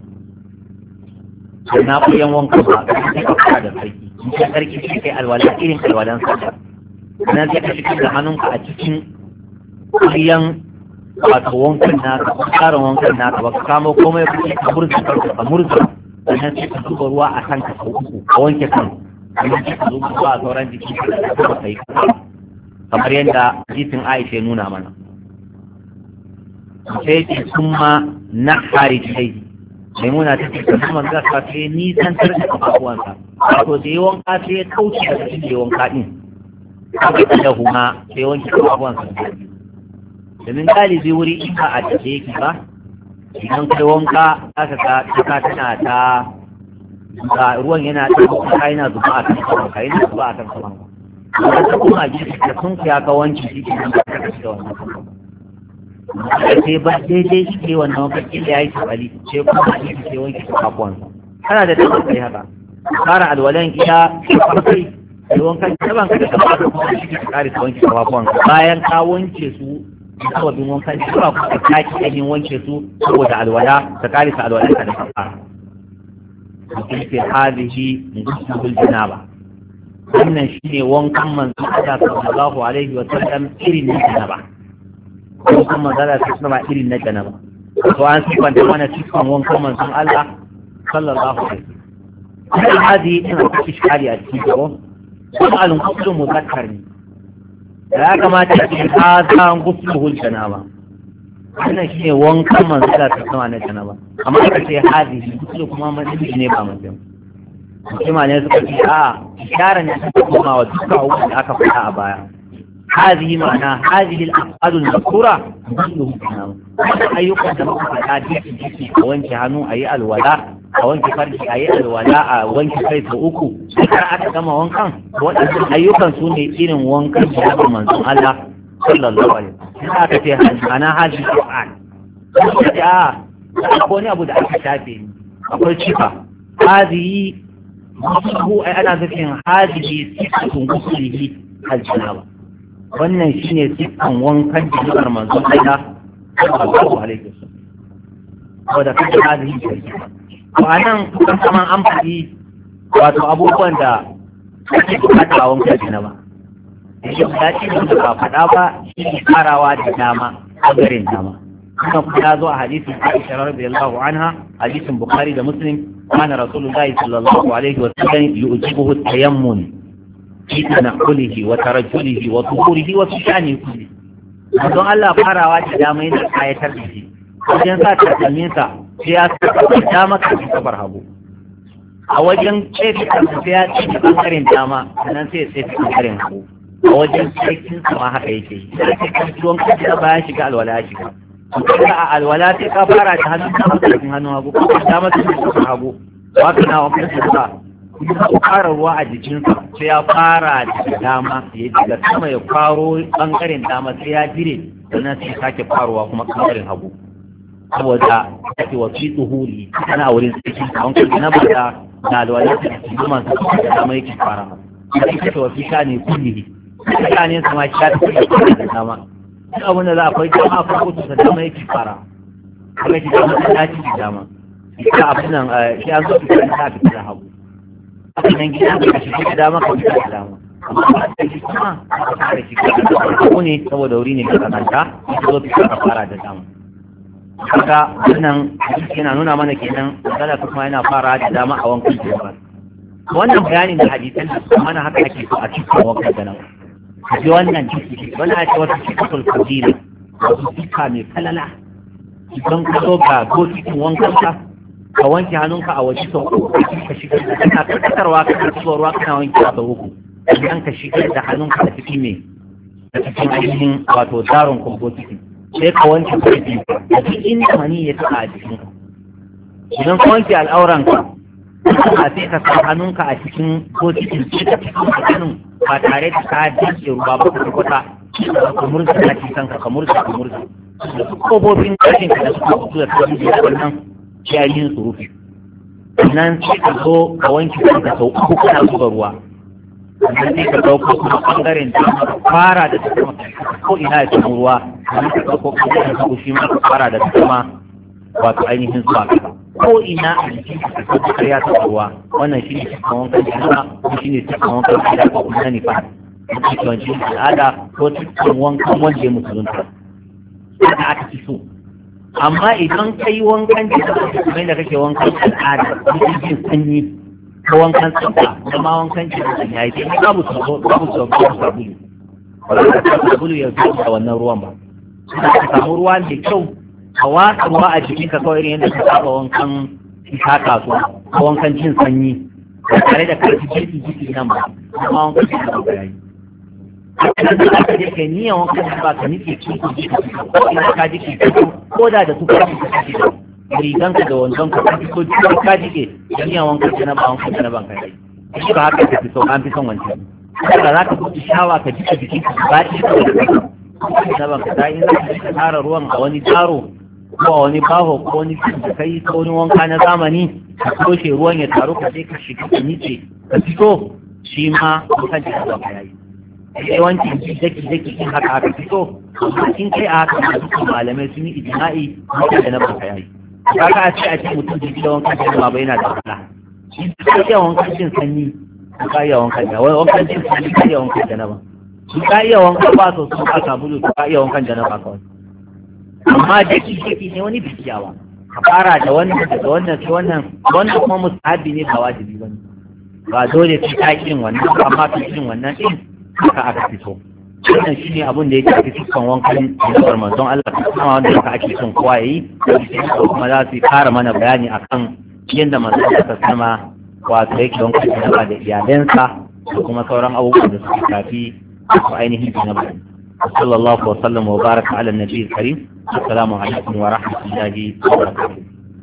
na koyon wankan ba ka fara da tsarki in ka tsarki shi kai alwala irin alwalan sa nan sai ka shigar da hannunka a cikin koyon wato wankan naka ko tsarin wankan naka ba ka kamo komai ka murza sannan sai ka zuba ruwa a kanka sau uku ka wanke kan sannan sai ka zuba ruwa a sauran jiki da kuma kai kamar yadda hadisin Aisha ya nuna mana sai ce kuma na harijai maimuna ta ce kan kuma za ka sai nisantar da kafafuwansa wato da yawan ka sai ya kauce da cikin da yawan kaɗin kawai da huma sai wanke kafafuwansa domin galibi wuri in ba a tafe yake ba idan kai wanka aka ga taka tana ta ruwan yana ta kuka yana zuba a kan kafanka yana zuba a kan kafanka wanda ta kuma a gefe da sun fiya ka wanki shi ke nan ka kashe da wannan kafanka sai ba daidai shi ke wannan wakilin da ya yi tsabali sai kuma a gefe sai wanki kafafuwansa kana da damar kai haka fara alwalan iya farkai da wankan taban ka da kafa kuma shi ke kare ta wanki kafafuwanka bayan ka wanke su sababin wankan shi ba kuma ka ainihin wanke su saboda alwala ta kare ta alwala ka da kafa mutum ke hadihi gusul janaba wannan shine wankan manzo Allah sallallahu alaihi wa sallam irin na janaba wankan manzo Allah sallallahu alaihi irin na janaba to an sifanta mana sifan wankan manzo Allah sallallahu alaihi wa sallam hadihi ina da iskali a cikin ko kuma al-gusul muzakkar ne ya kamata a ce ka san gusul janaba wannan shine wankan manzo Allah sallallahu alaihi wa janaba amma aka ce hadihi gusul kuma manzo ne ba mutum mutum ne suka ce a isharar ne suka koma wa duka abubuwan da aka faɗa a baya هذه معنى هذه الأفعال المذكورة كله كلام أيوكا دمك الحديث جيسي وانك هنو أي الولاء وانك فرج أي الولاء وانك كيف أكو أكرأت كما وانكا أيوكا سوني إذن وانكا جاب منزل الله صلى الله عليه وسلم أنا هذه الأفعال أقولني أبو دعاء الشافعي أقول شفا هذه هو أنا ذكر هذه صفة غسله الجنابة wannan shine siffan wankan jami'ar manzon Allah sallallahu alaihi wasallam wanda kake hadisi to anan kuma an faɗi wato abubuwan da ake bukata a wankan jami'a idan ya ce ba faɗa ba shi karawa da dama bangaren dama kuma ya zo a hadisin Aisha radiyallahu anha hadisin Bukhari da Muslim kana Rasulullahi sallallahu alaihi wasallam yu'jibuhu at-tayammun في تنقله وترجله وظهوره وسجانه كله don Allah farawa da dama yana kayatar da shi wajen sa takalminsa sai ya saka dama kan kafar hagu a wajen tsefe kansa sai ya tsefe bangaren dama sannan sai ya tsefe bangaren hagu a wajen tsekin sa ma haka yake sai ka kan tuwon kaji ba ya shiga alwala ya shiga kuma a alwala sai ka fara da hannun dama kan hannun hagu ko dama kan kafar hagu ba kana wa kanka ya fara ruwa a jikinsa sai ya fara da dama ya daga sama ya faro bangaren dama sai ya jire sannan sai sake faruwa kuma bangaren hagu saboda ake wasu tsuhuri ana wurin cikin kawon kwanci na bada da alwala da jiman sa da dama yake fara sai kake wasu shane kulli shane sama shi ya tafi da dama duk abin da za a kwai dama farko da dama yake fara kuma shi dama ta dace da dama ita abin nan shi an zo fitar da ta da hagu nan gida ka shi da dama ka fita da dama amma ba ta shi kuma ka fara shi ko ne saboda wuri ne ka kanta ka zo ka fara da dama kaga wannan yana nuna mana kenan da kuma yana fara da dama a wankan jama'a wannan bayanin da hadisan da mana haka ake so a cikin wankan da nan ji wannan ciki wannan ake wata cikin fadila wasu duka mai kalala idan ka zo ga go cikin wankan ka wanke hannunka a waje sau uku ka shigar da kana karkatarwa kana zuwa ruwa kana wanke a sau uku idan ka shigar da hannunka a cikin me da cikin ainihin wato daron kwamfotiki sai ka wanke kwanci a duk inda mani ya taɓa a jikinka idan ka wanke al'auranka sallah sai ka sa hannunka a cikin bokitin sai ka cikin hannun ba tare da ka dace ruwa ba ka kwata ka murza ka ci kanka ka murza kofofin kashin ka da suka fito da kan da wannan ciyayin su rufe nan sai ka zo ka wanke kanka sau uku kana zuba ruwa sannan sai ka dauko kuma bangaren da fara da sama ko ina ya samu ruwa sannan ka dauko bangaren da shi ma ka fara da sama wato ainihin zuwa kasa ko ina a jikin ka ka ya taɓa ruwa wannan shi ne cikin wankan jama'a ko shi ne cikin wankan jama'a ko kuma nifa cikin wancan al'ada ko cikin wankan wanda ya musulunta haka aka fi so amma idan ka yi wankan jama'a kuma yadda kake wankan al'ada cikin sanyi ko wankan tsafta kuma wankan jama'a ya yi sai babu sabulu ba za ka sabulu ya zo da wannan ruwan ba ka samu ruwa mai kyau a watsa ruwa a jikinka kawai irin yadda ka saba wankan isa kasuwa ko wankan cin sanyi ba tare da karfi jiki nan ba amma wankan cin sanyi ba yayi idan da aka je kai niyan wankan da ba ka nufi cikin jiki ko ina ka jiki ko da su karfi ka jiki riganka da wandon ka fito cikin ka jiki da niyan wankan da ba wankan da ban kai shi ba haka ka fi so an fi son wancan kada za ka fi shawa ka jika jikinka ba shi da ban ka in za ka tara ruwan a wani taro ko a wani baho ko wani da kai ko wani wanka na zamani ka toshe ruwan ya taru ka je ka shiga ka nice ka fito shi ma kan ji ka yayi yawancin daki in haka aka fito amma in kai a haka da dukkan malamai sun yi ijma'i mutum da na baka yayi kaga a ce mutum da gidan wanka da ba yana da wahala shi ka iya wankan jin sanyi ka iya wankan da wankan jin sanyi ka iya wankan da na ba shi ka iya wankan ba so sun ka sabulu ka iya wankan da na ba kawai amma daki ne wani bikiyawa ka fara da wannan daga wannan sai wannan kuma musahabi ne ba wajibi ba ne ba dole sai ka irin wannan amma ka irin wannan din haka aka fito wannan shine abin da yake cikin wankan da manzon Allah kuma wanda ake son kowa yayi kuma za su fara mana bayani akan yadda manzon Allah sama wato yake wankan da iyalansa da kuma sauran abubuwan da suke shafi ko ainihin na bayani صلى الله وسلم وبارك على النبي الكريم السلام عليكم ورحمة الله وبركاته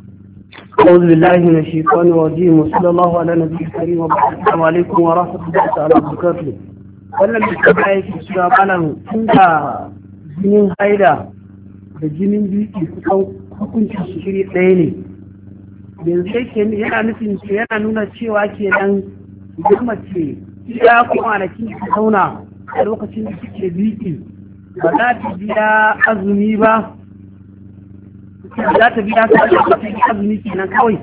أعوذ بالله من الشيطان الرجيم وصلى الله على النبي الكريم وبارك السلام عليكم ورحمة الله وبركاته wannan da yake cewa malam tunda jinin haida da jinin biki kusan hukuncin su shiri ɗaya ne yanzu yake yana nufin yana nuna cewa kenan idan mace ya kwanaki ta zauna a lokacin da suke biki ba za ta biya azumi ba za ta biya azumi kenan kawai.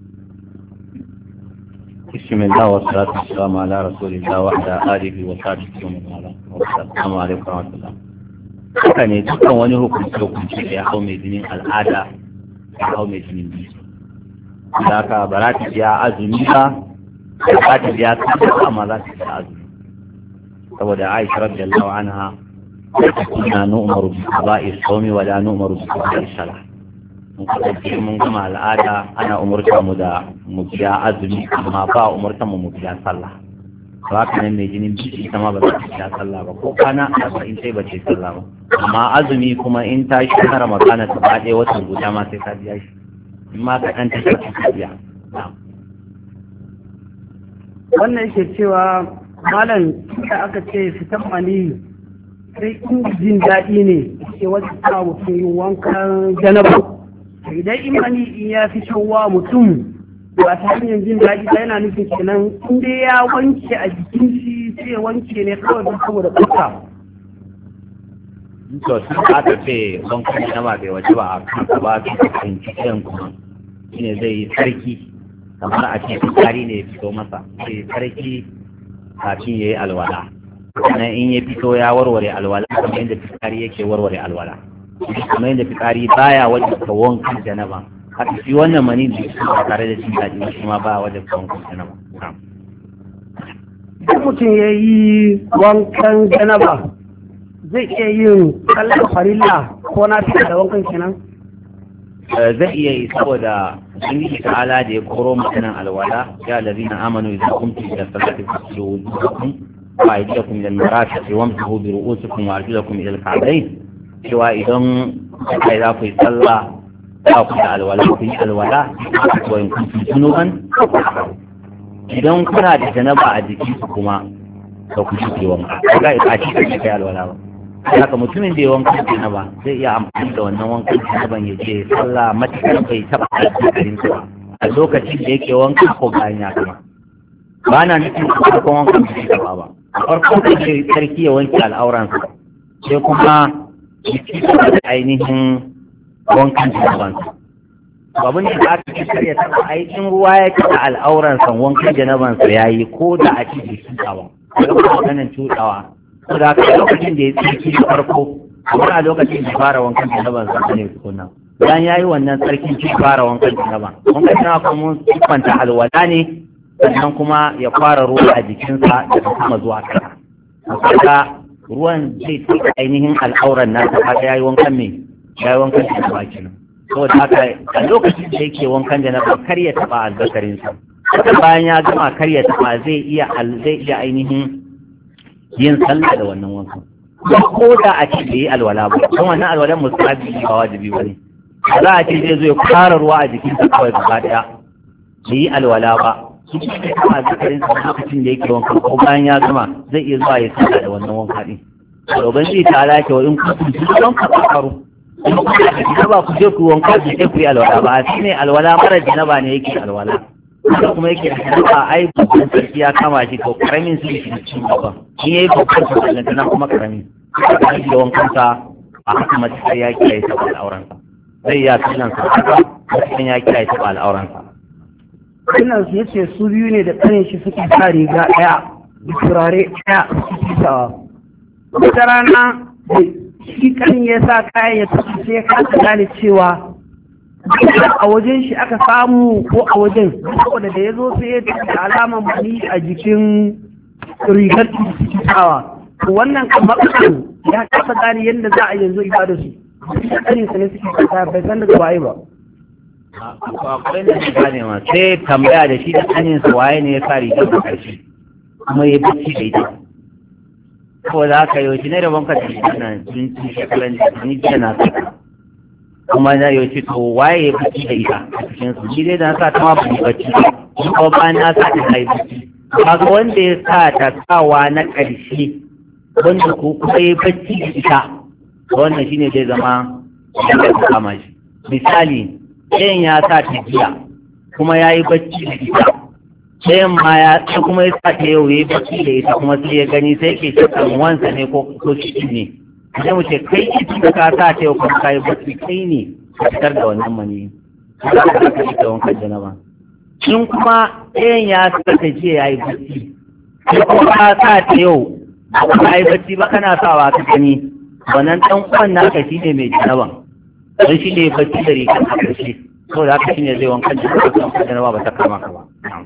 بسم الله والصلاة والسلام على رسول الله وعلى آله وصحبه ومن والاه السلام عليكم ورحمة الله. haka ne dukkan wani hukunci da ya hau mai jinin al'ada ya hau mai jinin biyu da ka ba za ta biya azumi ba za ta biya kanta amma za ta biya azumi saboda Aisha radiyallahu anha ta kuna nu'maru bi qada'i sawmi wa la nu'maru bi qada'i salah mun kasance mun gama al'ada ana umurta mu da mu biya azumi amma ba umurta mu biya sallah to haka nan mai jinin biki ita ma ba za ta biya sallah ba ko kana in sai ba ce sallah ba amma azumi kuma in ta shi na ramadana ta ba ɗaya watan guda ma sai ta biya shi in ma ka ɗan ta biya wannan yake cewa malam da aka ce fitan mani sai in jin daɗi ne ke wajen sa mutum yin wankan janaba idan imani in ya fi wa mutum ba ta hanyar jin daɗi ba yana nufin kenan in dai ya wanke a jikin shi sai ya wanke ne kawai don saboda tsafta. to sun aka ce wankan janaba bai waje ba a kan ba su fahimci kiran kuma shine zai yi sarki kamar a ce fitsari ne ya fito masa sai sarki kafin ya yi alwala sannan in ya fito ya warware alwala kamar yadda fitsari yake warware alwala kamar yadda fitsari baya wajen ka wankan janaba haka shi wannan mani da shi ba tare da jin daɗi shi ma baya wajen ka wankan janaba idan mutum ya yi wankan janaba zai iya yin kallon farilla ko na fi da wankan kenan zai iya yi saboda ubangiji ta'ala da ya koro mutanen alwala ya allazina amanu idza qumtum ila salati fasilu wujuhakum wa aydiyakum ila al-marafiq wamsahu bi ru'usikum wa arjulakum ila al-ka'bayn cewa idan kai za ku yi sallah ba ku da alwala ku yi alwala ko in kun junuban idan kuna da janaba a jiki kuma ba ku ji wanka ga a cikin kai alwala ba haka mutumin da ya wanka janaba zai iya amfani da wannan wankan janaban ya je sallah matakar bai taba alƙarin sa a lokacin da yake wanka ko bayan ya kama ba na nufin farkon wankan da ya ba farkon da ke sarki ya wanke al'auransa sai kuma ya ci da ainihin wankan janabansa babin da aka ci karya taɓa aikin ruwa ya taɓa al'auransa wankan janabansa ya yi ko da a ci da cuɗawa a lokacin cuɗawa ko da aka lokacin da ya tsarki da farko kamar a lokacin da fara wankan janabansa ta ne tukuna bayan ya yi wannan tsarkin ci fara wankan janaban wankan janaban kuma kwanta alwala ne sannan kuma ya fara ruwa a jikinsa daga kuma zuwa kasa kaga ruwan zai taɓa ainihin al'auran nasa kaga yayi wankan me yayi wankan janaba kenan saboda haka a lokacin da yake wankan janaba kar ya taɓa azzakarin sa bayan ya gama kar ya taɓa zai iya ainihin yin sallah da wannan wankan ko da a ce bai yi alwala ba don wannan alwalan musabi ba wajibi ba ne za a ce zai zo ya fara ruwa a jikinsa kawai gaba ɗaya bai yi alwala ba shi ne kuma zakarin sa lokacin da yake wanka ko bayan ya gama zai iya zuwa ya saka da wannan wanka din to ban zai ta alake wa in kun ji wanka ka faru in kun da ba ku je ku wanka da sai ku yi alwala ba shi ne alwala mara janaba ne yake alwala kuma yake da ai babban sarki ya kama shi to karamin sai shi cikin babban in yayi babban sa nan kuma karamin da wankan sa a haka mace sai ya kiyaye ta al'auran sa zai ya tunan sa haka sai ya kiyaye ta al'auran sa wannan su yace su biyu ne da ƙanin shi suke sa riga ɗaya da turare ɗaya suke sawa wata rana shi ƙanin ya sa kayan ya tafi sai ka gane cewa a wajen shi aka samu ko a wajen saboda da ya zo sai ya tafi alaman mani a jikin rigar da suke sawa wannan kamar ya kasa gane yadda za a yanzu ibada su ƙanin sa ne suke kasa bai san daga waye ba akwai da shiga ne ma sai tambaya da shi da hanyar waye ne ya sa rigar da ƙarshe kuma ya bacci da ita ko za ka yi ne da banka da shi nan sun ci shekaran da ni jiya na saka kuma na yi to waye ya bacci da ita a cikin su shi dai da na sa ta ma ba bacci ko ba na sa ta yi bacci kaga wanda ya sa ta sawa na ƙarshe wanda ko kuma ya bacci da ita wannan shine zai zama da ta kama shi misali ɗayan ya sa ta jiya kuma ya yi bacci da ita ɗayan ma ya kuma ya sa ta yau ya yi bacci da ita kuma sai ya gani sai ke cikin wansa ne ko shi ne sai mu ce kai ita da ka sa ta yau kuma ka yi bacci kai ne ka fitar da wannan mani za ka ka fita wankan janaba in kuma ɗayan ya sa ta jiya ya yi bacci sai kuma ka sa ta yau ba ka yi bacci ba kana sawa ka gani wannan ɗan uwan naka shi ne mai janaban don shi ne bacci da rigar a ƙarshe so da haka shi ne zai wankan da ba ta kama ka ba.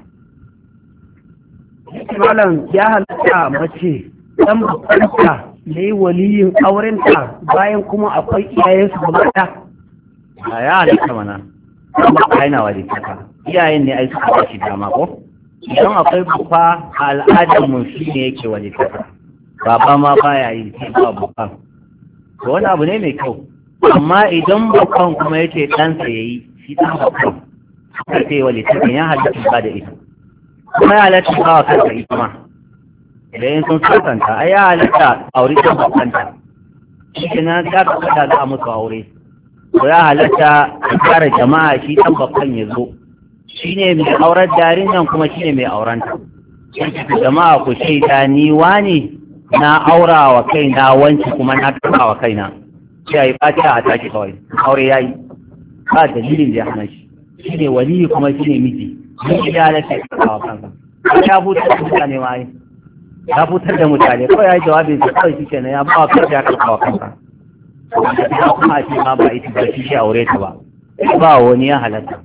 Malam ya halatta mace ɗan bakwanta da yi waliyin aurenta bayan kuma akwai iyayensu ba mata. Ya halatta mana, kuma ka yana walitaka. Iyayen ne ai suka bashi dama ko? Idan akwai bufa a al'adarmu shi ne yake walitaka. Baba ma baya yi sai ba bufa. To wani abu ne mai kyau. Amma idan bakon kuma yake ɗansa ya yi shi ɗan bakon suka ce wa littafin ya halatta ba da ita kuma ya halatta ba wa kansa ita ma idan yin sun sasanta ai ya halatta aure ɗan bakanta shi ke nan ta kasanta za a musu aure to ya halatta a kare jama'a shi ɗan bakon ya zo shi ne mai auren jarin nan kuma shi ne mai aurenta jama'a ku shaida ni wani na aura wa kaina wanci kuma na taɓa wa kaina sai a yi fatiha a tashi kawai aure ya yi ba dalilin da ya hana shi shi ne waliyi kuma shi ne miji miji ya halatta ya kawo kansa ya butar da mutane ma yi ya butar da mutane kawai ya yi jawabin sa kawai shi ke nan ya ba wa kansa ya kawo kansa wanda ta kuma a ce ma ba ita ba shi aure ta ba ba wani ya halatta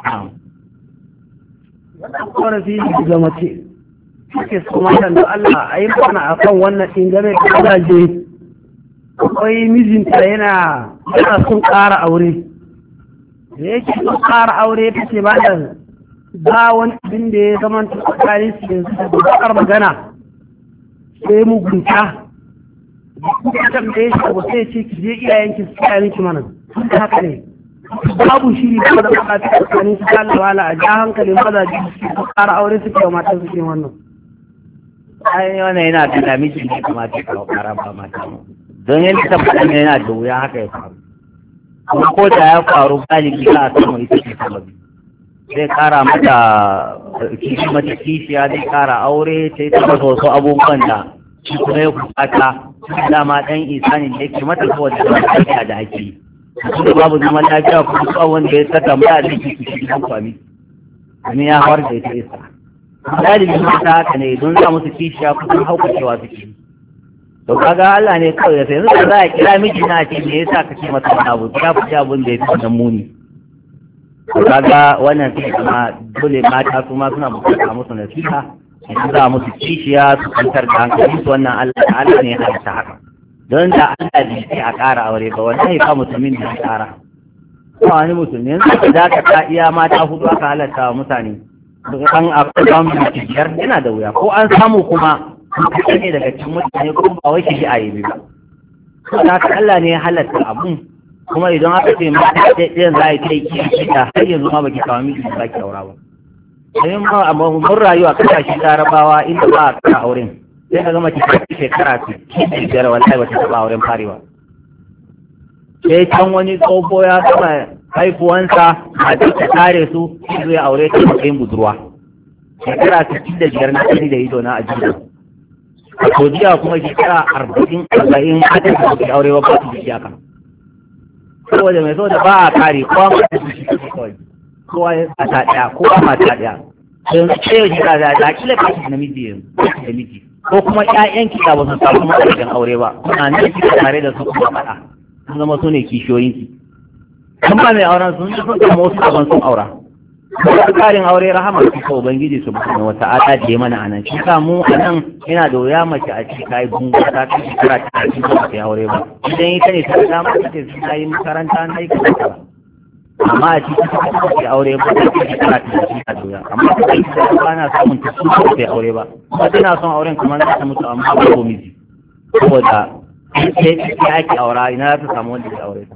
wannan korafi ga mace suke su matan da Allah a yi mana akan wannan ingame da gidaje akwai mijinta yana son ƙara aure da yake son ƙara aure ta ce ba da ba wani abin da ya zama tsakanin su yanzu da bakar magana sai mugunta da kuma tambaye shi abu sai ce ki je iyayenki su kaya miki mana da haka ne babu shiri ko da mata tsakanin su Allah wala a ja hankalin mazaji su ƙara aure suke wa matan suke wannan. ai wannan yana da damiji ne kamata ka ƙara ba mata mu don yadda ta faɗa ne yana da wuya haka ya faru kuma ko da ya faru galibi za a samu ita ce sababi zai ƙara mata kishiya zai ƙara aure sai ta masa wasu abubuwan da shi kuma ya kusata dama ɗan isani da yake mata kawai da zama lafiya da ake yi su da babu zaman lafiya kuma su wanda ya saka mai da ke cikin gidan kwami domin ya hawar da ita isa dalilin mata haka ne don za musu kishiya kusan haukacewa suke to kaga Allah ne kawai ya sai yanzu za a kira miji na ce me yasa kake mata wani abu ya fi abun da ya fi wannan muni to kaga wannan sai kuma dole mata su ma suna bukata musu nasiha idan za musu kishiya su kwantar da hankali su wannan Allah ta'ala ne ya halitta haka don da Allah bai ce a ƙara aure ba wallahi fa musulmin da ya ƙara ko wani mutum ne yanzu da ka iya mata hudu aka halatta wa mutane an akwai samun biyar yana da wuya ko an samu kuma kaɗai ne daga cikin mutane kuma ba wai shi a yi ba da haka Allah ne ya halatta abun kuma idan aka ce mata ɗayan za a yi ta yi kiyar har yanzu ma baki kawo miki ba ki aura ba sai mun rayu a kasashen larabawa inda ba a kara auren sai ka gama cikin shekara 65 wallahi ba ta taɓa auren farewa sai can wani tsoho ya gama haifuwansa a duka tare su su ya aure ta matsayin budurwa shekara 65 na sani da ido na ajiya a sojiya kuma shekara 40 hadin da suke aure ba su da shaka saboda mai saboda ba a kare kowa mata su shi kawai kowa a ta ɗaya kowa mata ɗaya sai ce yau shekara da kila kashi namiji yanzu da miji ko kuma ƴaƴan kiɗa ba su samu ma'aikatan aure ba kuna nan kika tare da su kuma faɗa sun zama su ne kishiyoyinki kan ba mai auren sun ji sun samu wasu abin sun aura kuma karin aure rahama su ka ubangiji su bukana wata ala da ya mana a nan shi sa mu a nan yana da wuya mace a ciki kayi bunga ta kai shekara ta cikin ba ta aure ba idan ita ne ta dama ta ce sun yi makaranta na yi kaza amma a cikin ta kai aure ba ta kai shekara ta cikin a doya amma ta kai ta ba na samun ta su ba ta aure ba kuma tana son auren kamar za ta mutu amma ba ko miji saboda sai ake aura ina za ta samu wanda ya aure ta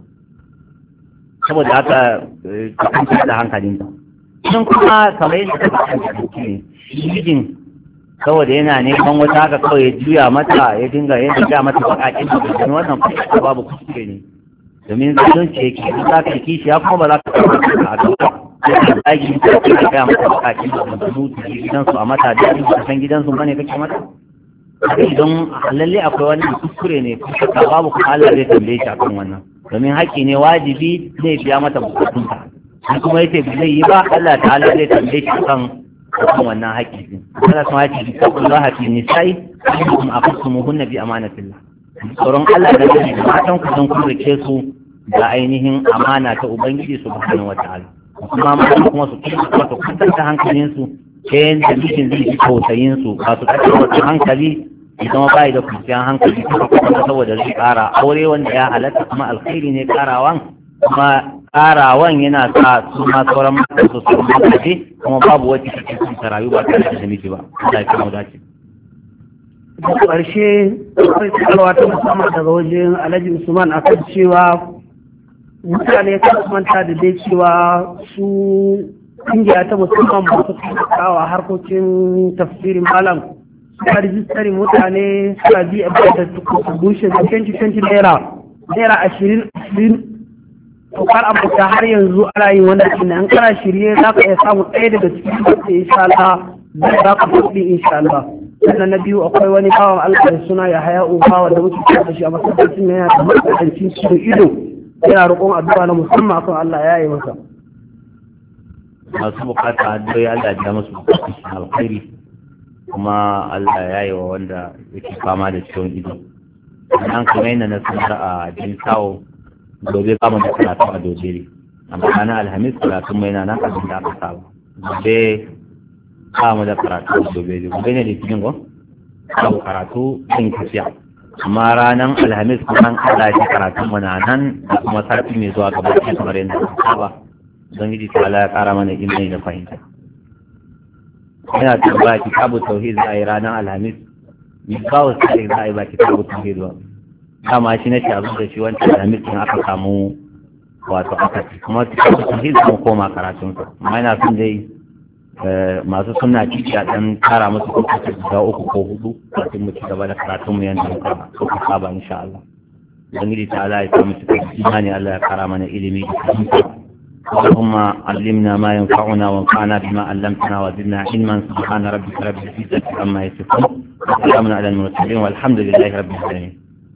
saboda haka ta kanta da hankalinta sun kuma kamar yadda ta kasance ne mijin saboda yana neman wata haka kawai ya juya mata ya dinga yadda ja mata bakakin da wannan kuma babu kuskure ne domin zalunci yake in za ka kishi ya kuma ba za ka karɓar ka a gaba da tsagi da ka gaya mata bakakin da mutu gidansu a mata da ka san gidansu bane kake mata idan lalle akwai wani kuskure ne kuka babu kuma Allah zai tambaye shi akan wannan domin haƙƙi ne wajibi zai biya mata bukatunta in kuma yace ba zai yi ba Allah ta'ala zai tambaye shi akan wannan haƙƙi din Allah kuma yace billahi fi nisa'i antum aqsumuhunna bi amanatillah tsoron Allah da zai matan ku don ku rike su da ainihin amana ta ubangiji subhanahu wata'ala kuma matan kuma su kuma su kwantar da hankalin su ta yadda mijin zai ji tausayin su ba su kashe wata hankali idan ba da kwanciyar hankali kuma saboda zai kara aure wanda ya halatta kuma alkhairi ne karawan kuma karawan yana sa su ma sauran matan su su mutace kuma babu wacce take son ta rayu ba tare da miji ba Allah ya kuma dace da ƙarshe akwai tsarwa ta musamman daga wajen Alhaji Usman akan cewa mutane kan manta da dai cewa su kungiya ta musamman masu kawo harkokin tafsirin malam suka rijistari mutane suka bi a da contribution da 2020 naira 20 tukar abuta har yanzu ana yin wannan inda an kana shirye za ka iya samun ɗaya daga cikin da insha Allah zai ba ka kuɗi insha Allah sannan na biyu akwai wani bawan Allah da suna ya haya uba wanda muke kira da shi a masallacin yana da matsalancin cikin ido yana roƙon addu'a na musamman akan Allah ya yi masa masu bukata addu'o'i Allah ya musu alkhairi kuma Allah ya yi wa wanda yake fama da ciwon ido sannan kuma yana na sanar a jin kawo gobe kama da karatu a dojeri amma ranar alhamis karatun mai na nan abin da aka saba gobe kama da karatu a dojeri gobe ne litinin ko kawo karatu sun tafiya amma ranar alhamis kuma Allah ya karatun mu na nan da kuma sati mai zuwa gaba da kamar yadda aka saba don gidi ta Allah ya kara mana imani da fahimta yana tambaya kitabu tauhid za a yi ranar alhamis bi kawo sai za a yi ba kitabu tauhid ba kama shi na shabu da shi wancan alhamis din aka samu wato aka ci kuma cikin sahih sun koma karatun sa amma ina son dai masu suna ciki a dan tara musu kuka guda 3 ko 4 kafin mu ci gaba da karatun mu yanda muka saba insha Allah ubangiji ta Allah ya samu cikin imani Allah ya kara mana ilimi da fahimta اللهم علمنا ما ينفعنا وانفعنا بما علمتنا وزدنا علما سبحان ربك رب العزة عما يصفون وسلام على المرسلين والحمد لله رب العالمين